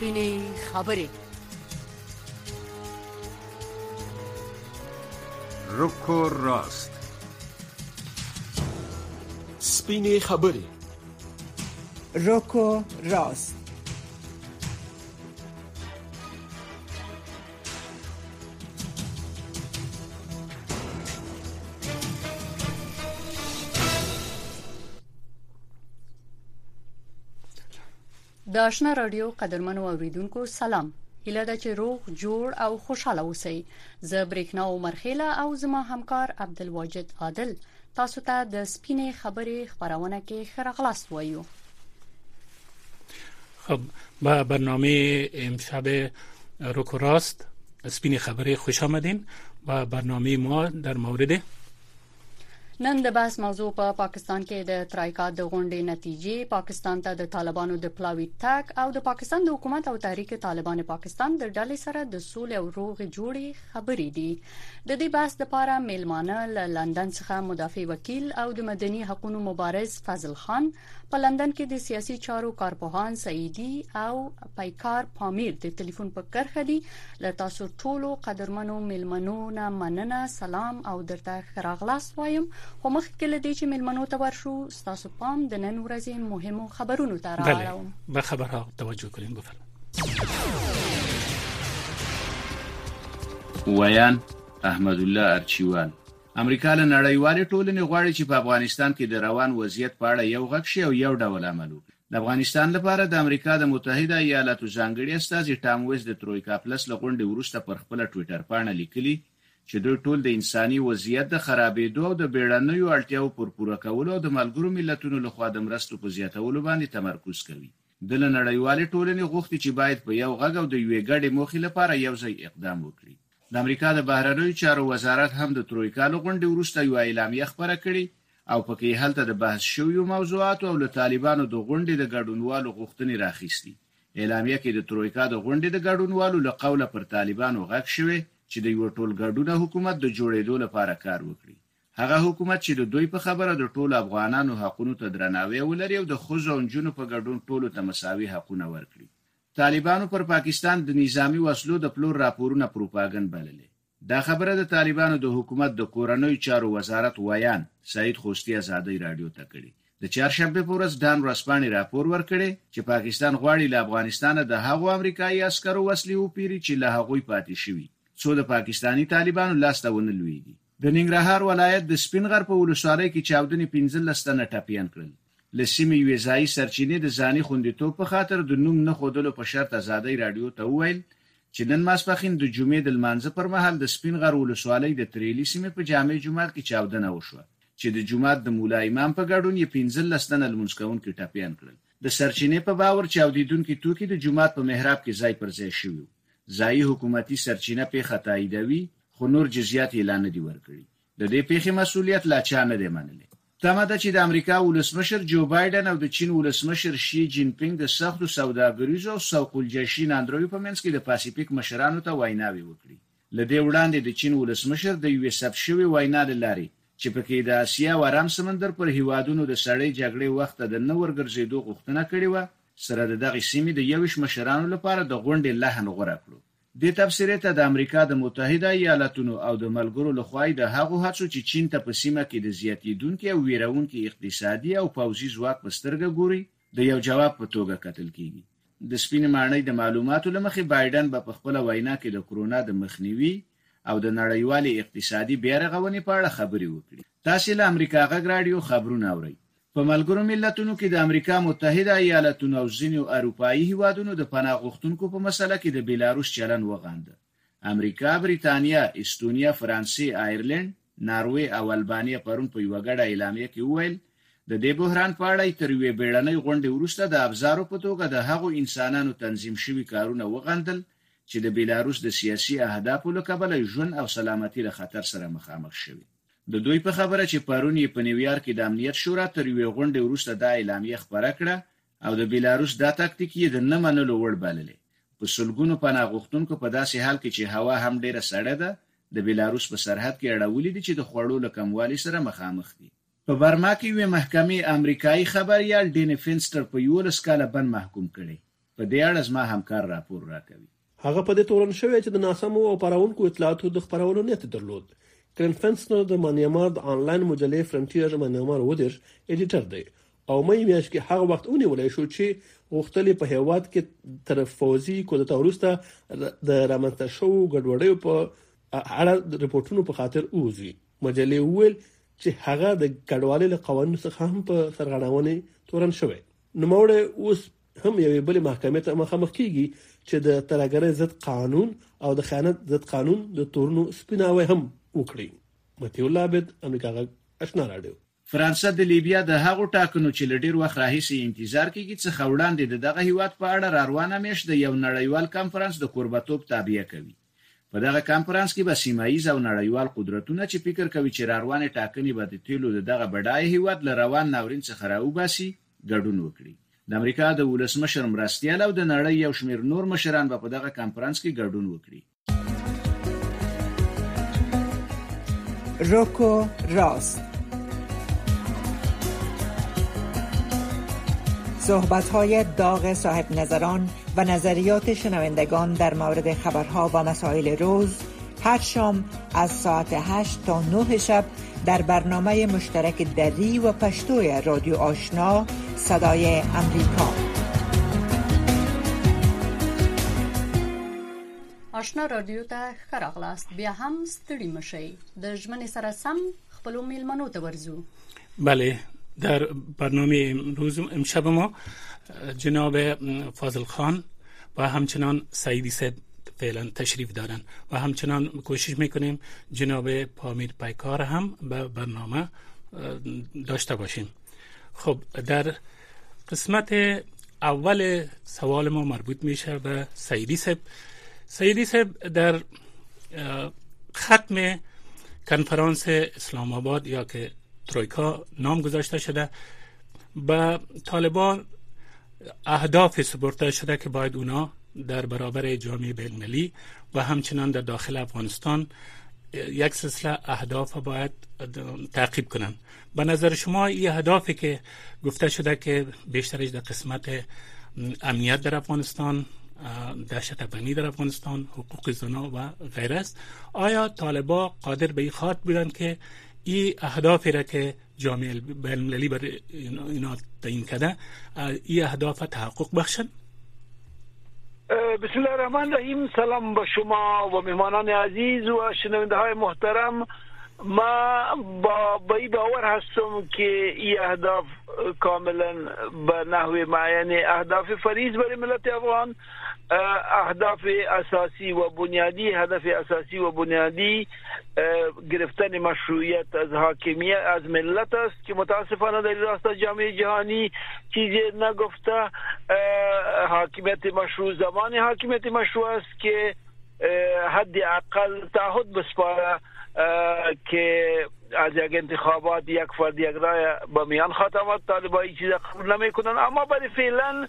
سپینې خبرې. رک و راست. سپینې خبرې. رک و راست. د آشنا رادیو قدرمنو اوریدونکو سلام. هیله ده چې روغ جوړ او خوشاله اوسئ. زه برېښنا عمرخیله او زما همکار عبدالواجد عادل تاسو ته د سپینې خبرې خبرونه کې ښه راغلاست وایو. خب با برنامه امشب رک و راست سپینې خبرې خوش آمدین. با برنامه ما در مورد نن د بحث موضوع په پاکستان کې د ترایکا د غونډې نتیجې، پاکستان ته د طالبانو د پلاوی تک او د پاکستان د حکومت او تحریک طالبان پاکستان د ډلې سره د سولې او روغ جوړې خبرې دي. د دې بحث لپاره میلمانه له لندن څخه مدافع وکیل او د مدني حقوقو مبارز فضل خان، په لندن کې د سیاسي چارو کارپوهان سعیدی او پیکار پامیر د ټلیفون په کرخه دي. له تاسو ټولو قدرمنو میلمنو نه مننه، سلام او درته راغلاست وایم. خو مخکې له دې چې میلمنو ته ورشو، ستاسو پام د نن ورځې مهمو خبرونو ته راوړم. به خبرها توجه کنین. بفرمایئ. ویان احمد الله ارچیوال. امریکا له نړیوالې ټولنې غواړي چې په افغانستان کې د روان وضعیت په اړه یو غږ شي او یو ډول عمل وکړي. د افغانستان لپاره د امریکا د متحده ایالاتو ځانګړي استازي ټام ویس د ترویکا پلس له غونډې وروسته پر خپل ټوئیټر باندې لیکلي چې دوی ټول د انساني وضعیت د خرابېدو او د بیړنیو اړتیاو پر پوره کولو او د ملګرو ملتونو لخوا د مرستو په زیاتولو باندې تمرکز کوي. د نړیوالې ټولنې غوښتي چې باید په یو غږ او د یوې ګډې موخې لپاره یو ځای اقدام وکړي. د امریکا د بهرنیو چارو وزارت هم د ترویکا له غونډې وروسته یو اعلامیه خپره کړې او پکې هلته د بحث شویو موضوعات او له طالبانو د غونډې د ګډونوالو غوښتنې راخیستي. اعلامیه کې د ترویکا د غونډې د ګډونوالو له قوله پر طالبانو غږ شوی چې د یو ټول ګډونه حکومت د جوړېدو لپاره کار وکړي. هغه حکومت چې د دوی په خبره د ټولو افغانانو حقونو ته درناوی ولري او د ښځو او نجونو په ګډون ټولو ته مساوي حقونه ورکړي. طالبانو پر پاکستان د نظامی وسلو د پلور راپورونه پروپاګند بللې. دا خبره د طالبانو د حکومت د کورنیو چارو وزارت ویان سعید خوستی ازادي رادیو ته کړي. د چهارشنبه په ورځ ډان ورسپانې راپور ورکړي چې پاکستان غواړي له افغانستان د هغو امریکایي عسکرو وسلې وپیري چې له هغوی پاتې شوي، څو د پاکستانی طالبانو لاسته ونه لویږي. د ننګرهار ولایت د سپینغر په ولسوالۍ کې چاودنې 15 تنه ټپیان کړل. له سیمې یوې ځایي سرچینې د ځاني خوندیتوب په خاطر د نوم نه ښودلو په شرط ازادي رادیو ته وویل چې نن ماسپښین د جمعې د لمانځه پر مهال د سپینغر ولسوالۍ د تریلي سیمې په جامع جومات کې چاودنه وشوه چې د جومات د مولا امام په ګډون یې 15 تنه لمونځ کوونکي ټپیان کړل. د سرچینې په باور چاودیدونکي توکي د جومات په محراب کې ځای پر ځای شوي. ځایي حکومتي سرچینه پیښه تاییدوي، خو نور جزئیات اعلان نه دي ورکړي. د دې پیښې مسؤلیت لا چا نه دی منلی. تمه ده چې د امریکا ولسمشر جو بایدن او د چین ولسمشر شي جین پینګ د سختو سوداګریزو او سوق الجشین اندرویو په منځ کې د پاسفیک مشرانو ته ویناوي وکړي. لدې وړاندې د چین ولسمشر د یو ثبت شوی وینا لري چې پکې د اسیا او ارام سمندر پر هیوادونو د سړې جګړې وخت د نور ګرځېدو غوښتنه کړې و، سره د دغه سیمې د یوش مشرانو لپاره د غونډې لحن غوړه کړو. د تفسیرې ته د امریکا د متحده ایالاتونو او د ملګرو لخوا د هغو هڅو چې چین ته په سیمه کې د زیاتیدونکو او ویرونکو اقتصادي او پوځي ځواک په سترګه ګوري د یو جواب په توګه کتل کیږي. د سپین ماڼۍ د معلوماتو لمخې بایدن په خپل وینا کې د کرونا د مخنیوي او د نړیوالې اقتصادي بیارغونې په اړه خبرې وکړي. تاسو له امریکا غږ رادیو خبرونه اورئ. په ملګرو ملتونو کې د امریکا متحده ایالاتونو او ځینو اروپایي هیوادونو د پناه غوښتونکو په مسله کې د بیلاروس چلن وغانده. امریکا، بریتانیا، استونیا، فرانسې، آیرلند، ناروې او البانیا پرون په یو غړ اعلامیه کې وویل د دې بحران په اړه تر یوې بیړنۍ غونډې وروسته د ابزارو په توګه د هغو انسانانو تنظیم شوي کارونه وغندل چې د بیلاروس د سیاسي اهدافو له کبله ژوند او سلامتي له خطر سره مخامخ شوي. د دوی په خبره چې پرون یې په نیویارک کې د امنیت شورا تر یوې غونډې وروسته دا اعلامیه خپره کړه او د بیلاروس دا تاکتیک یې د نه منلو وړ بللې. په سلګونو پناه غوښتونکو په داسې حال کې چې هوا هم ډیره سړه ده د بیلاروس په سرحد کې اړولې دي چې د خوړو له کموالي سره مخامخ دي. په برما کې یوې محکمې امریکایي خبريال ډین فینسټر په 11 کاله بند محکوم کړي. په دې اړه زما همکار راپور راکوي. هغه په دې تورن شوی چې د ناسمو او پراونکو اطلاعاتو د خپرولو نیت درلود. کرن فنسنر د مانیمار د آنلاین مجلې فرنټیر مانیمار ودر ایډیټر دی او مې میاشت کې هغه وخت ونیولای شو چې غوښتلې په هیواد کې تر فوزي کودتا وروسته د رامنځته شوو ګډوډیو په اړه رپورټونو په خاطر اوزي. مجلې ویل چې هغه د کډوالۍ له قوانینو څخه هم په سرغړونې تورن شوی. نوموړی اوس هم یوې بلې محکمې ته مخامخ کیږي چې د ترهګرۍ ضد قانون او د خیانت ضد قانون د تورنو سپیناوی هم وکړي. متي الله عبد امریکا غږ آشنا رادیو. فرانسه د لیبیا د هغو ټاکنو چې لډیر وخت راهیسې انتظار کوي څخه وړاندې دغه هیواد په اړه روانه میاشت د یو نړیوال کانفرنس د کوربتوب تابع کوي. په دغه کانفرنس کې به سیمایي او نړیوال قدرتونه چې فکر کوي چې روانه ټاکنې به د تیلو دغه بډای هیواد له روان ناورین څخه راوباسي ګډون وکړي. د امریکا د ولسمشر مرستیال او د نړۍ یو شمېر نور مشران به په دغه کانفرنس کې ګډون وکړي. روکو راست. صحبت‌های داغ صاحب نظران و نظریات شنوندگان در مورد خبرها و مسائل روز هر شام از ساعت 8 تا 9 شب در برنامه مشترک دری و پشتوی رادیو آشنا صدای امریکا. آشنا رادیو ته خراغلاست. بیا هم ستړي مشي. د ژمنې سره سم خپل میلمنو ته ورزو. بله، در برنامه امروز امشب ما جناب فاضل خان و همچنان سعیدی صاحب فعلا تشریف دارن و همچنان کوشش میکنیم جناب پامیر پیکار هم به برنامه داشته باشیم. خب در قسمت اول سوال ما مربوط میشه به سعیدی صاحب. سعیدی صاحب در ختم کنفرانس اسلام آباد یا که ترویکا نام گذاشته شده به طالبان اهداف سپرده شده که باید اونا در برابر جامعه بین‌المللی و همچنان در داخل افغانستان یک سلسله اهداف باید تعقیب کنند. به نظر شما این اهدافی که گفته شده که بیشترش در قسمت امنیت در افغانستان، دهشت افغانی در افغانستان، حقوق زنا و غیره است، آیا طالبان قادر به این خاطر بودن که این اهدافی را که جامعه بین‌المللی برای اینا تعیین کرده این اهداف تحقق بخشن؟ بسم الله الرحمن الرحیم. سلام به شما و مهمانان عزیز و شنونده های محترم. ما با این باور هستم که این اهداف کاملا به نحو معین اهداف فریض برای ملت افغان، اهداف اساسی و بنیادی، هدف اساسی و بنیادی گرفتن مشروعیت از حاکمیت از ملت است که متاسفانه در راست جامعه جهانی چیزی نگفته. حاکمیت مشروع زمان حاکمیت مشروع است که حد اقل تعهد بسپاره که از یک انتخابات یک فرد یک رای به میان خاتمات طالبان چیز قبول نمیکنن. اما برای فعلا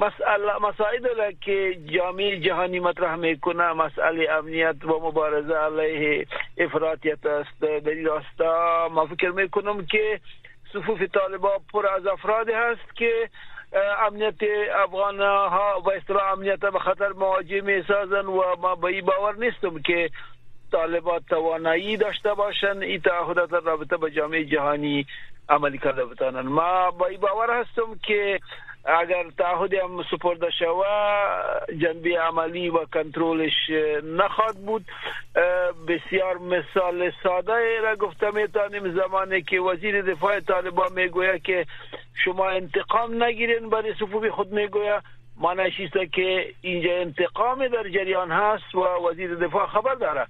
مسائل که جامعه جهانی مطرح میکنه، مسئله امنیت و مبارزه علیه افراطیت است. در این راستا ما فکر میکنم که صفوف طالبان پر از افراد هست که امنیت افغان ها و اصطلاح امنیت به خطر مواجه میسازن و ما به این باور نیستم که طالبان توانایی داشته باشن این تعهدات رابطه با جامعه جهانی عملی کرده بتانن. ما با این باور هستم که اگر تعهد هم سپرده شود جنبه عملی و کنترلش نخواهد بود. بسیار مثال ساده را گفته میتونیم زمانی که وزیر دفاع طالبان میگوید که شما انتقام نگیرین، برای صفوف خود میگوید معنیش است که اینجا انتقام در جریان هست و وزیر دفاع خبر داره.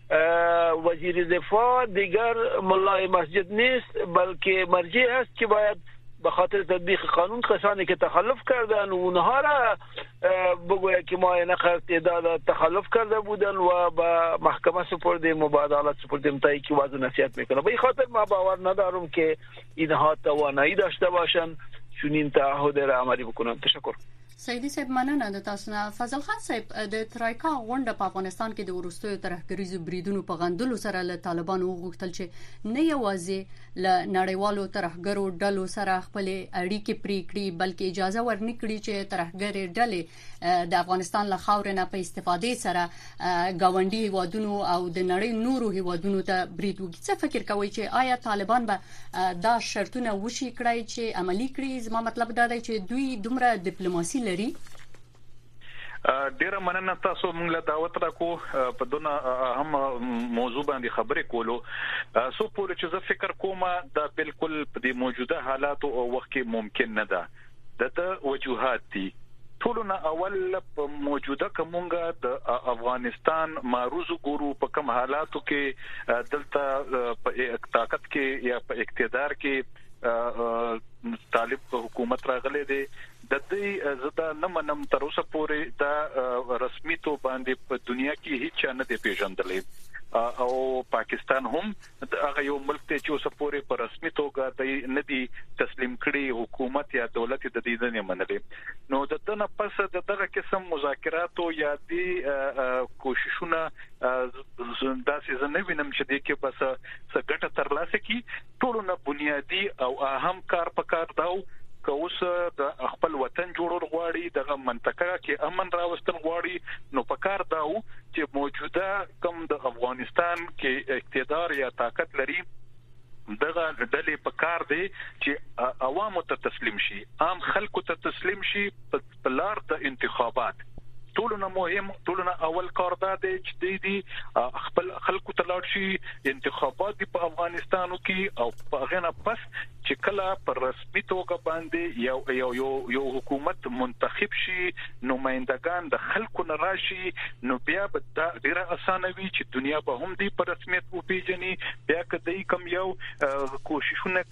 وزیر دفاع دیگر ملای مسجد نیست بلکه مرجع هست که باید به خاطر تطبیق قانون کسانی که تخلف کردن و اونها را بگوید که ما اینقدر تعداد تخلف کرده بودن و به محکمه سپردیم و به عدالت سپردیم تا اینکه وضع نصیحت میکنه. به این خاطر ما باور ندارم که اینها توانایی داشته باشن چون این تعهد را عملی بکنن. تشکر. سیدی صاحب مننه د تاسو نه. فضل خان صاحب د ترایکا غونډه په افغانستان کې د ورستیو ترهګریزو بریدونو په غندلو سره له طالبانو وغوښتل چې نه یوازې له نړیوالو ترهګرو ډلو سره خپل اړیکې پرې کړي بلکې اجازه ورنکړي چې ترهګر ډلې د افغانستان له خاورې نه په استفادې سره گاونډي هیوادونو او د نړۍ نورو هیوادونو ته برید وکړي. څه فکر کوي چې آیا طالبان به دا شرطونه وشي کړی چې عملی کړي؟ زما مطلب دا دی چې دوی دومره ډیپلوماسي ډیره مننه تاسو موږ له دعوت راکو په دونه هم موضوع باندې خبرې کولو. سو پورې چې زه فکر کوم دا بالکل په دې موجوده حالاتو او وخت کې ممکن نه ده. د وجوهات دي. ټولونه اول په موجوده کومګه د افغانستان معروض ګورو په کوم حالاتو کې دلته په طاقت کې یا په اقتدار کې طالب حکومت راغلي دي. د دې زدا نه منم تر اوسه پورې دا رسمي تو باندې په دنیا کې هیڅ نه دی پیژندلې او پاکستان هم هغه یو ملک ته چې اوسه پورې په رسمي توګه د نه دی تسلیم کړي حکومت یا دولت د دې نه منلې. نو دغه پس دغه قسم مذاکرات یا دی کوششونه داسې زنه وینم چې د کې بس څنګه ترلاسه کی ټولونه بنیادی او اهم کار پکار داو که اوس د خپل وطن جوړول غواړي دغه منطقه کې امن راوستل غواړي نو پکار داو چې موجوده کوم د افغانستان کې اقتدار یا طاقت لري دغه ډلې پکار دی چې عوامو ته تسلیم شي عام خلکو ته تسلیم شي په لار د انتخابات. ټولونه مهم ټولونه اول کار دا دی چې دی خپل خلکو ته لاړ شي انتخابات په افغانستانو کې او په غنه پس چې کله پر رسمي توګه باندې یو حکومت منتخب شي نمائندگان د خلکو نه راشي نو بیا به دا ډیره اسانه وي چې دنیا به هم دی پر رسمیت وپیژني. بیا کدی کوم یو کوششونه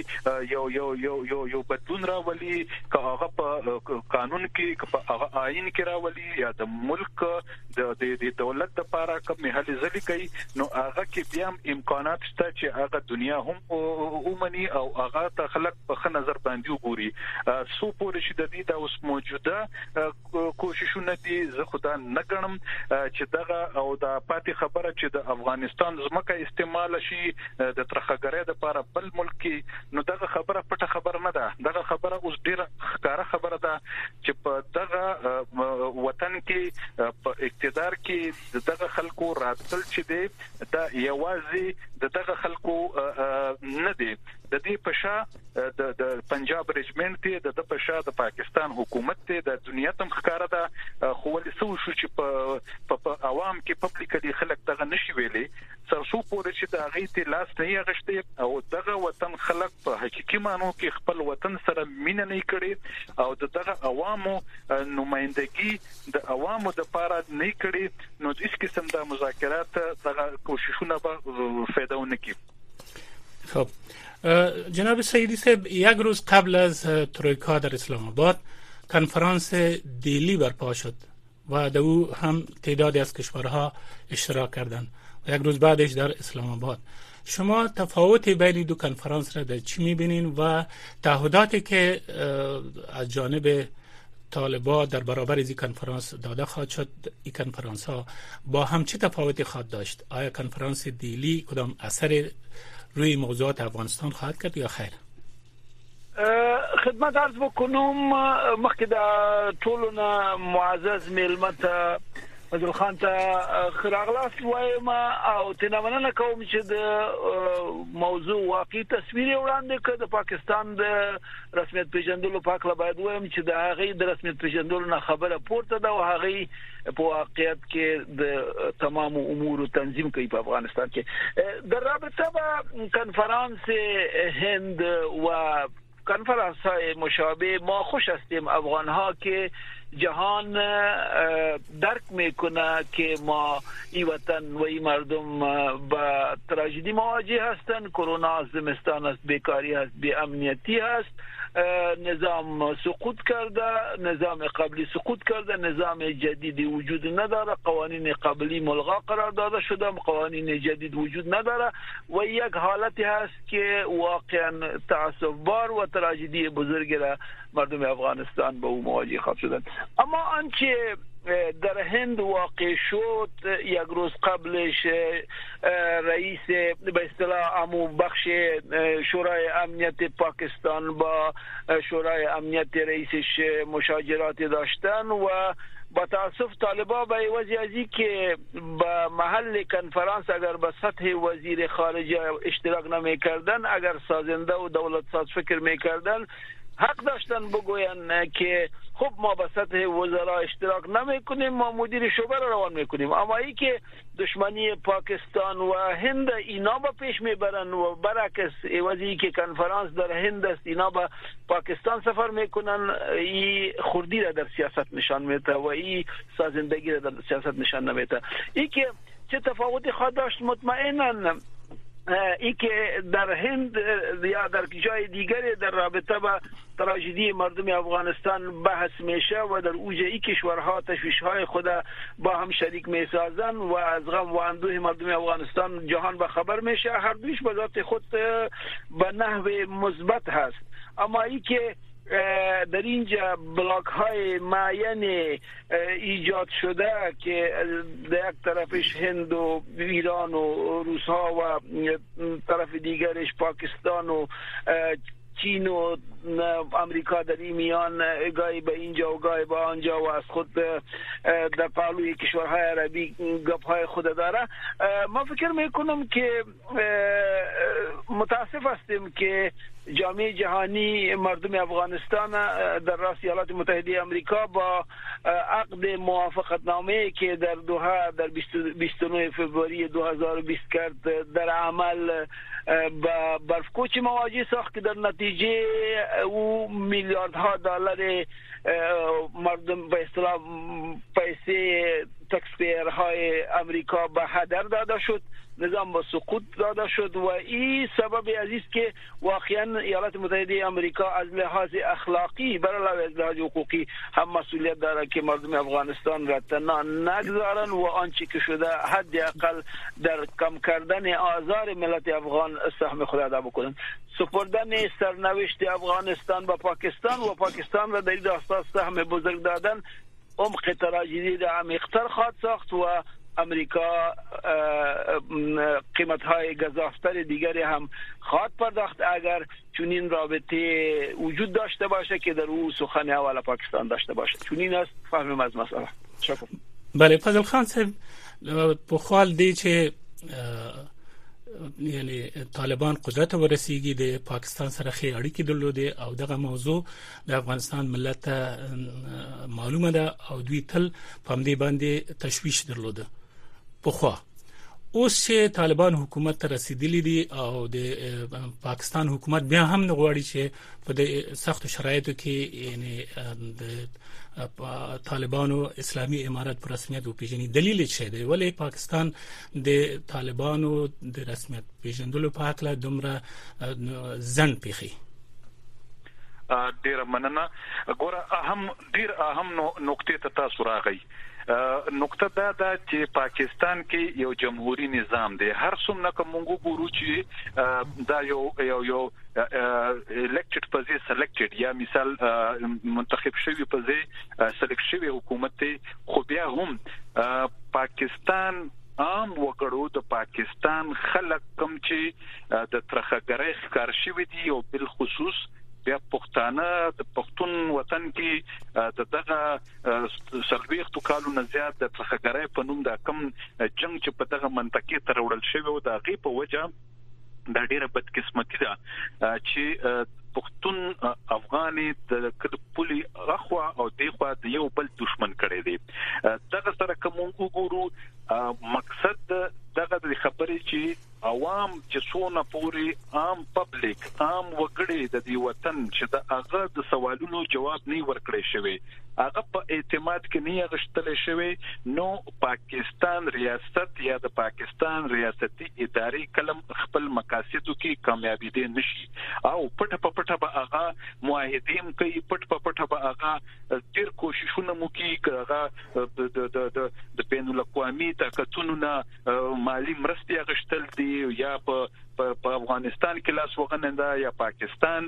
کوي یو بدلون راولي که هغه په قانون کې که په آئین کې راولي یا د ملک د دولت لپاره کوم هلي ځلې کوي نو هغه کې بیا امکانات شته چې هغه دنیا هم اومني او هغه ته خلک په نظر باندې وګوري. سو پورې چې د دې د اوس موجوده کوششونه دي زه خدای نه غنم چې دغه او د پاتې خبره چې د افغانستان زمکه استعمال شي د ترخګرۍ لپاره بل ملک کې نو دغه خبره پټه خبره نه ده. دغه خبره اوس ډیره ښکاره خبره ده چې په دغه وطن کې په اقتدار کې دغه خلکو راتل چې دی دا یوازې دغه خلکو نه دی د دې پښه د پنجاب رجمنټ ته د پښه د پاکستان حکومت ته د دنیا تم ښکارا ده خو ولې سو شو چې په عوام کې پبلکلی خلک دغه نشي ویلي سرسو پورې چې د هغه ته لاس نه غشته او دغه وطن خلک په حقيقي مانو کې خپل وطن سره مینه نه کړي او دغه عوامو نمائندګي د عوامو د پاره نه کړي نو هیڅ قسم د مذاکرات دغه کوششونه به فایده ونه کوي. خب جناب سیدی صاحب یک روز قبل از ترویکا در اسلام آباد کنفرانس دیلی برپا شد و در او هم تعدادی از کشورها اشتراک کردند و یک روز بعدش در اسلام آباد. شما تفاوت بین دو کنفرانس را در چی می‌بینین و تعهداتی که از جانب طالبان در برابر این کنفرانس داده خواهد شد این کنفرانس ها با هم چه تفاوتی خواهد داشت؟ آیا کنفرانس دیلی کدام اثر روی موضوعات افغانستان خواهد کرد یا خیر؟ خدمت عرض بکنم مخکې د ټولونه معزز میلمت فضل خان ته خراغلاس وایم او تنامنه کوم چې د موضوع واقعي تصویر وړاندې کړ د پاکستان د رسمیت پیژندلو په اړه باید وایم چې د هغه د رسمیت پیژندلو نه خبره پورته ده او هغه په واقعیت کې د تمام امور تنظیم کوي په افغانستان کې د رابطه با کنفرانس هند و کنفرانس های مشابه ما خوش هستیم افغان ها که جهان درک میکنه که ما این وطن و این مردم با تراژدی مواجه هستند. کرونا است، زمستان است، بیکاری است، بی امنیتی است، نظام سقوط کرده، نظام قبلی سقوط کرده، نظام جدیدی وجود نداره، قوانین قبلی ملغا قرار داده شده، قوانین جدید وجود نداره و یک حالتی هست که واقعا تأسف بار و تراژدی بزرگی را مردم افغانستان به او مواجه خواهد شدند. اما آنچه در هند واقع شد، یک روز قبلش رئیس به اصطلاح امو بخش شورای امنیت پاکستان با شورای امنیت رئیسش مشاجرات داشتن و با تاسف طالبان به وجه ازی که به محل کنفرانس اگر به سطح وزیر خارجه اشتراک نمی کردن، اگر سازنده و دولت ساز فکر می کردن، حق داشتن بگوین که خب ما به سطح وزرا اشتراک نمی کنیم، ما مدیر شعبه را روان می کنیم. اما ای که دشمنی پاکستان و هند اینا با پیش می برن و برعکس ایوازی که کنفرانس در هند است اینا با پاکستان سفر می کنن، ای خردی را در سیاست نشان میده و ای سازندگی را در سیاست نشان نمیده. ای که چه تفاوتی خواهد داشت مطمئنا ای که در هند یا در جای دیگری در رابطه با تراژدی مردم افغانستان بحث میشه و در اوج ای کشورها تشویش‌های خود با هم شریک میسازن و از غم و اندوه مردم افغانستان جهان به خبر میشه، هر دویش به ذات خود به نحو مثبت هست. اما ای که در اینجا بلاک های معین ایجاد شده که در یک طرفش هند و ایران و روس ها و طرف دیگرش پاکستان و چین و امریکا در این میان گاهی به اینجا و گاهی به آنجا و از خود در پهلوی کشورهای عربی گپ‌های خود داره، ما فکر میکنم که متاسف هستیم که جامعه جهانی مردم افغانستان در راس ایالات متحده آمریکا با عقد موافقتنامه که در دوحه در 29 فوریه 2020 کرد در عمل با برفکوچ مواجه ساخت که در نتیجه او میلیاردها دلار مردم به اصطلاح پیسه تکسپیرهای امریکا به هدر داده شد، نظام با سقوط داده شد و این سبب عزیز که واقعا ایالات متحده آمریکا از لحاظ اخلاقی برای از لحاظ حقوقی هم مسئولیت داره که مردم افغانستان را تنها نگذارن و آنچه که شده حداقل در کم کردن آزار ملت افغان سهم خود ادا بکنن. سپردن سرنوشت افغانستان با پاکستان و پاکستان را در داستان سهم بزرگ دادن عمق تراژدی را عمیق‌تر خواهد ساخت و امریکا قیمت‌های گزافتر دیگری هم خواهد پرداخت اگر چنین رابطه وجود داشته باشه که در او سخن اول پاکستان داشته باشه. چنین است فهمم از مسئله. شکر. بله فضل خان صاحب په خپل دی چې یعنی طالبان قدرت ورسیږي د پاکستان سره خې اړیکې درلودې او دغه موضوع د افغانستان ملت معلومه ده او دوی تل په دې باندې تشویش درلوده. پخوا اوس چې طالبان حکومت ته رسیدلی دي او د پاکستان حکومت بیا هم نه غواړي چې په دې سخت شرایطو کې یعنی د طالبانو اسلامي امارت پر رسمیت وپیژني. دلیل څه دی ولی پاکستان د طالبانو د رسمیت پیژندلو په حق له دومره ځن پیخي؟ ډیر مننه. ګوره ډیر اهم نقطې ته تاسو راغی. نقطه دا ده چې پاکستان کې یو جمهوریت نظام دی. هر څومره کومو ګورو چې دا یو elected پزې selected یا مثال منتخب شوی پزې سلیکټ شوی حکومت ته، خو بیا هم پاکستان عام وګړو د پاکستان خلک کم چې د ترخګرۍ ښکار شوی دي او بل خصوص بیا پښتانه د پښتون وطن کې دغه سلويختو کالو نه زیات د ترخګرۍ په نوم د کم جنگ چې په دغه منطقې تر وړل شوی او د غي په وجه دا ډیره بدقسمتي ده چې پښتون افغاني د پولي اخوا او دیخوا د یو بل دشمن کړي دي. دغه سره کوم وګورو مقصد دغه د خبرې چې عوام چې څونه پوری عام پبلک عام وګړي د دې وطن چې د هغه د سوالونو جواب نه ورکړي شوی هغه په اعتماد کې نه غشتل شوی نو پاکستان ریاست یا د پاکستان ریاستي اداري کلم خپل مقاصدو کې کامیابی دي نشي او پټ به هغه معاهدین کوي پټ به هغه ډیر کوششونه مو کوي هغه د بین الاقوامي طاقتونو نه مالی مرستې غشتل دي یا په افغانستان کې لاس وغننده یا پاکستان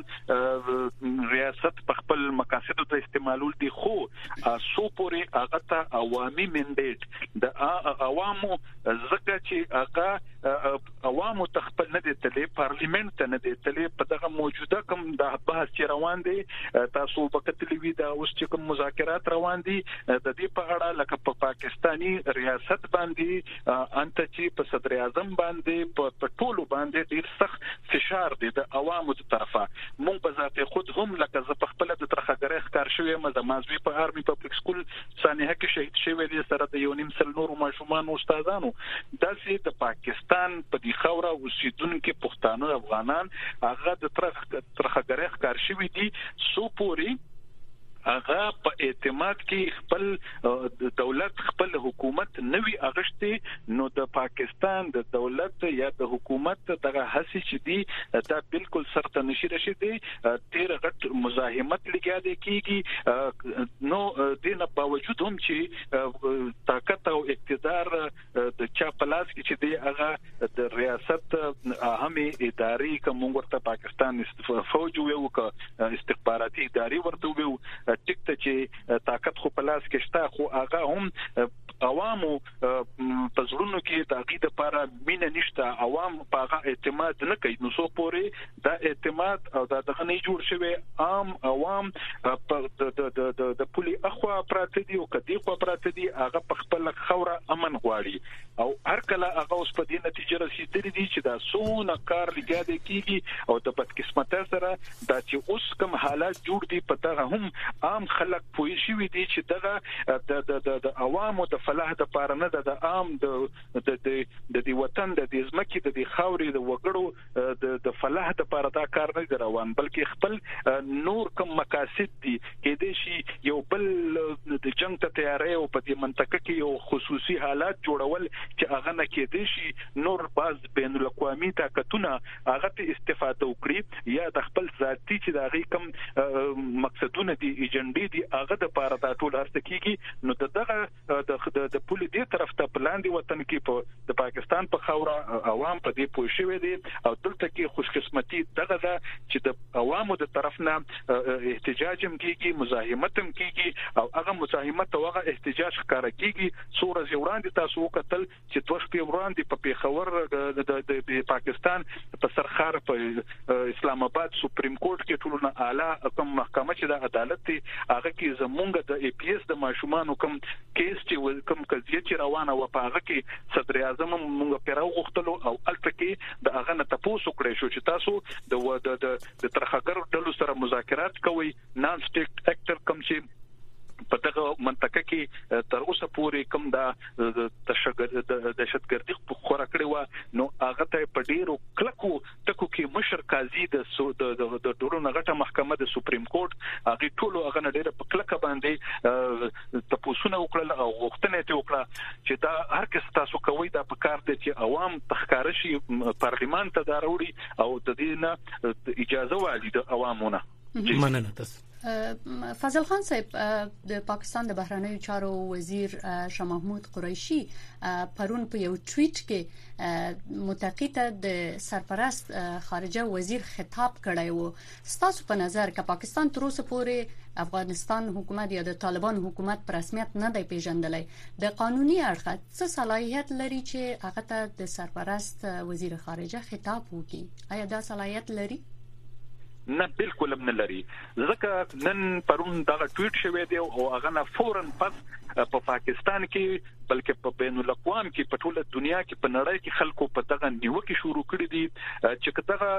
ریاست په خپل مقاصدو ته استعمالول دي خو سو پوري هغه ته عوامي منډیټ د عوامو زکه چې هغه عوامو تخپل نه دي تلې پارلیمنت ته نه دي تلې په دغه موجوده کوم د بحث چې روان دي تاسو په کتلې وی دا اوس چې کوم مذاکرات روان دي د دې په اړه لکه په پاکستانی ریاست باندې انت چې په صدر اعظم باندې په ټولو باندې ډیر سخت فشار دی د عوامو تر طرفه مونږ په ذات خود هم لکه ز په خپل د ترخګری ښکار شوی مزمازوی په آرمي پبلک سکول ثانیه کې شهید شوی دي سره د یو نیم سل نور ماشومان او استادانو داسې د پاکستان په دې خوره اوسیدونکو پښتانه افغانان هغه د ترخګری ښکار شوی دي سو پوری هغه په اعتماد کې خپل دولت خپل حکومت نوي اغشتي نو د پاکستان د دولت یا د حکومت دغه هڅې چې دي دا بالکل سرته نشي رسیدي ډیر غټ مزاحمت لګیا دی کیږي نو دینه باوجود هم چې طاقت او اقتدار د چا پلاس کې چې دی هغه د ریاست اهمي اداري کوم ورته پاکستان فوج وو که استخباراتي اداري ورته وو ټیک ته چې طاقت خو پلاس کې شته خو هغه هم عوامو په زړونو کې د عقیده لپاره مینه نشته عوام په هغه اعتماد نه کوي نو سو پوري دا اعتماد او دا دغه نه جوړ شوی عام عوام په د پولي اخوا پراته دي او کدي خو پراته دي هغه په خپل خوره امن غواړي او هر کله هغه اوس په دې نتیجه رسیدلی دي چې دا سونه کار لګیا دی کیږي او د بدقسمت سره دا چې اوس کوم حالات جوړ دي په دغه هم عام خلک پوي شوی دي چې دغه د عوامو د فلاح د پاره نه د عام د وطن د ځمکې د خاورې د وګړو د فلاح د پاره دا کار نه روان بلکې خپل نور کوم مقاصد دي کې د شي یو بل د جنگ ته تیاری او په دې منطقه کې یو خصوصي حالات جوړول چې هغه نه کې د شي نور باز بین الاقوامي طاقتونه هغه ته استفاده وکړي یا د خپل ذاتي چې د هغه کوم مقصدونه دي ایجنډې دي هغه د پاره دا ټول هرڅه کیږي نو دغه د پولی دی طرف ته پلاندې وطن کې په د پاکستان په خوره عوام په دې پوه شوی دي او دلته کې خوشقسمتي دغه ده چې د عوامو د طرف نه احتجاج هم کیږي مزاحمت هم کیږي او هغه مزاحمت او هغه احتجاج ښکارا کیږي سور از وړاندې تاسو وکتل چې دوه شپې وړاندې په پیښور د پاکستان په سرخار په اسلام آباد سپریم کورټ کې ټولنه اعلی کوم محکمه چې د عدالت دی هغه کې زمونږ د ای پی ایس د ماشومان کوم کیس چې کوم قضیه چې روانه و په هغه کې صدر اعظم موږ پیراو غوښتلو او الته کې د هغه نه تاسو کړی شو چې تاسو د ترخګر ډلو سره مذاکرات کوي نان سټیټ اکټر کوم چې په دغه منطقه کې تر اوسه پورې کوم د دهشتګردي خورا کړی و نو هغه ته په ډیرو کلکو ټکو کې مشر قاضي د ډورو غټه محکمه د سپریم کورټ هغه ټولو هغه نه ډیره په کلکه باندې تاسو نه وکړل او غوښتنه ته وکړه چې دا هر کس تاسو کوي دا په کار دي چې عوام تخکار شي پارلیمان ته دا وروړي او د دې نه اجازه والی د عوامونه مننه تاسو فضل خان صاحب د پاکستان د بهرنیو چارو وزیر شاه محمود قریشي پرون په یو ټویټ کې متقیته د سرپرست خارجه وزیر خطاب کړی و ستاسو په نظر که پاکستان تر اوسه پورې افغانستان حکومت یا د طالبان حکومت په رسمیت نه دی پیژندلی د قانوني اړخه څه صلاحیت لري چې هغه ته د سرپرست وزیر خارجه خطاب وکړي آیا دا صلاحیت لري نه بالکل هم نه لري ځکه نن پرون دا ټویټ شوی دی او هغه نه فورن پس په پاکستان کې بلکې په بین الاقوام کې په ټوله دنیا کې په نړۍ کې خلکو په دغه نیوکه شروع کړې دي چې دغه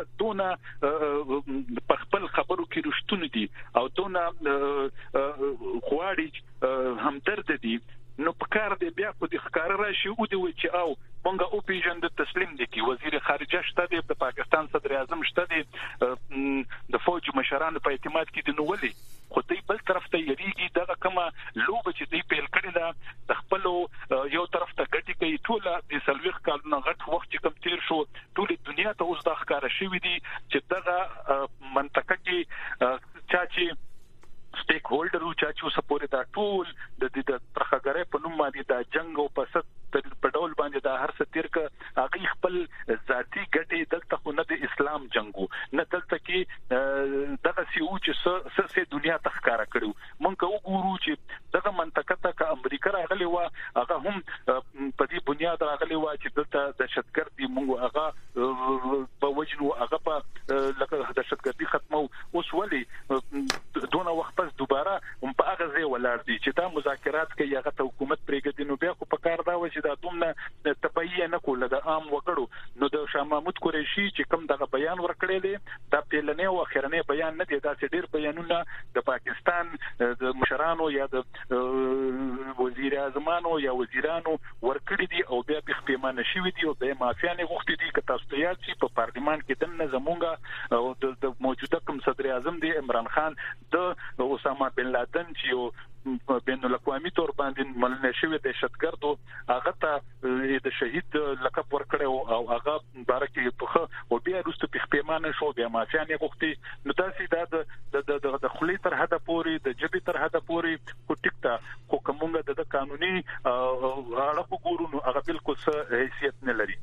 دونه په خپل خبرو کې رښتونه دي او دونه غواړي همدرد دي نو په کار دی بیا په دې ښکار راشي او دی چې او مونږه او پیژن د تسلیم دي کی وزیر خارجه شته د پاکستان صدر اعظم شته د فوج مشرانو په اعتماد کې د نوولي خو دې بل طرف ته یریږي دغه کومه لوب چې دې پیل کړی دا د خپل یو طرف ته ګټي کوي ټول د سلويخ کالونو غټ وخت چې کم تیر شو ټول دنیا ته اوس د ښکار شوی دي چې دغه منطقه کې چا چې سټیک هولډر او چا چې سپورټ دا ټول د ترخګرې په نوم باندې دا جنگ او پسد په ډول باندې دا هر څه تیر ک هغه خپل ذاتی ګټې دلته خو نه د اسلام جنگو نه دلته کې دغه سیو چې سه دنیا تخکارا کړو مونږ وګورو چې دغه منطقه ته ک امریکا راغلی و هغه هم په دې بنیاد راغلی و چې دلته دهشتګردي مونږ هغه په وجنو هغه په لکه دهشتګردي ختمو اوس ولي دونه وخت پس دوباره په هغه ځای ولاړ دي چې دا مذاکرات کوي هغه ته حکومت پرېږدي نو بیا خو په کار دا و چې دا دومره تبعیه نه کوله د عام وګړو نو د شاه محمود قریشي چې کوم دغه بیان ورکړی دی دا پیلنې او اخرنې بیان نه دی دا چې ډیر بیانونه د پاکستان د مشرانو یا د وزیر اعظمانو یا وزیرانو ورکړي دي او بیا په پیمانه شوی دي او د مافیانه غوښتي دي که تاسو ته یاد شي په پارلمان کې دنه زمونږه او د موجوده کوم صدر اعظم دی عمران خان د اسامه بن لادن چې بین الاقوامي تور باندې ملنه شوی دهشتګردو هغه ته د شهید لقب ورکړو او هغه بارکه په او بیا وروسته په پیمانه شو بیا مافیانه غوښتي نو تاسو د خلی تر حد پوري د جبي تر حد پوري کو ټیکتا کو کومه د قانوني اړه وګورو نو هغه بالکل څه حیثیت نه لري.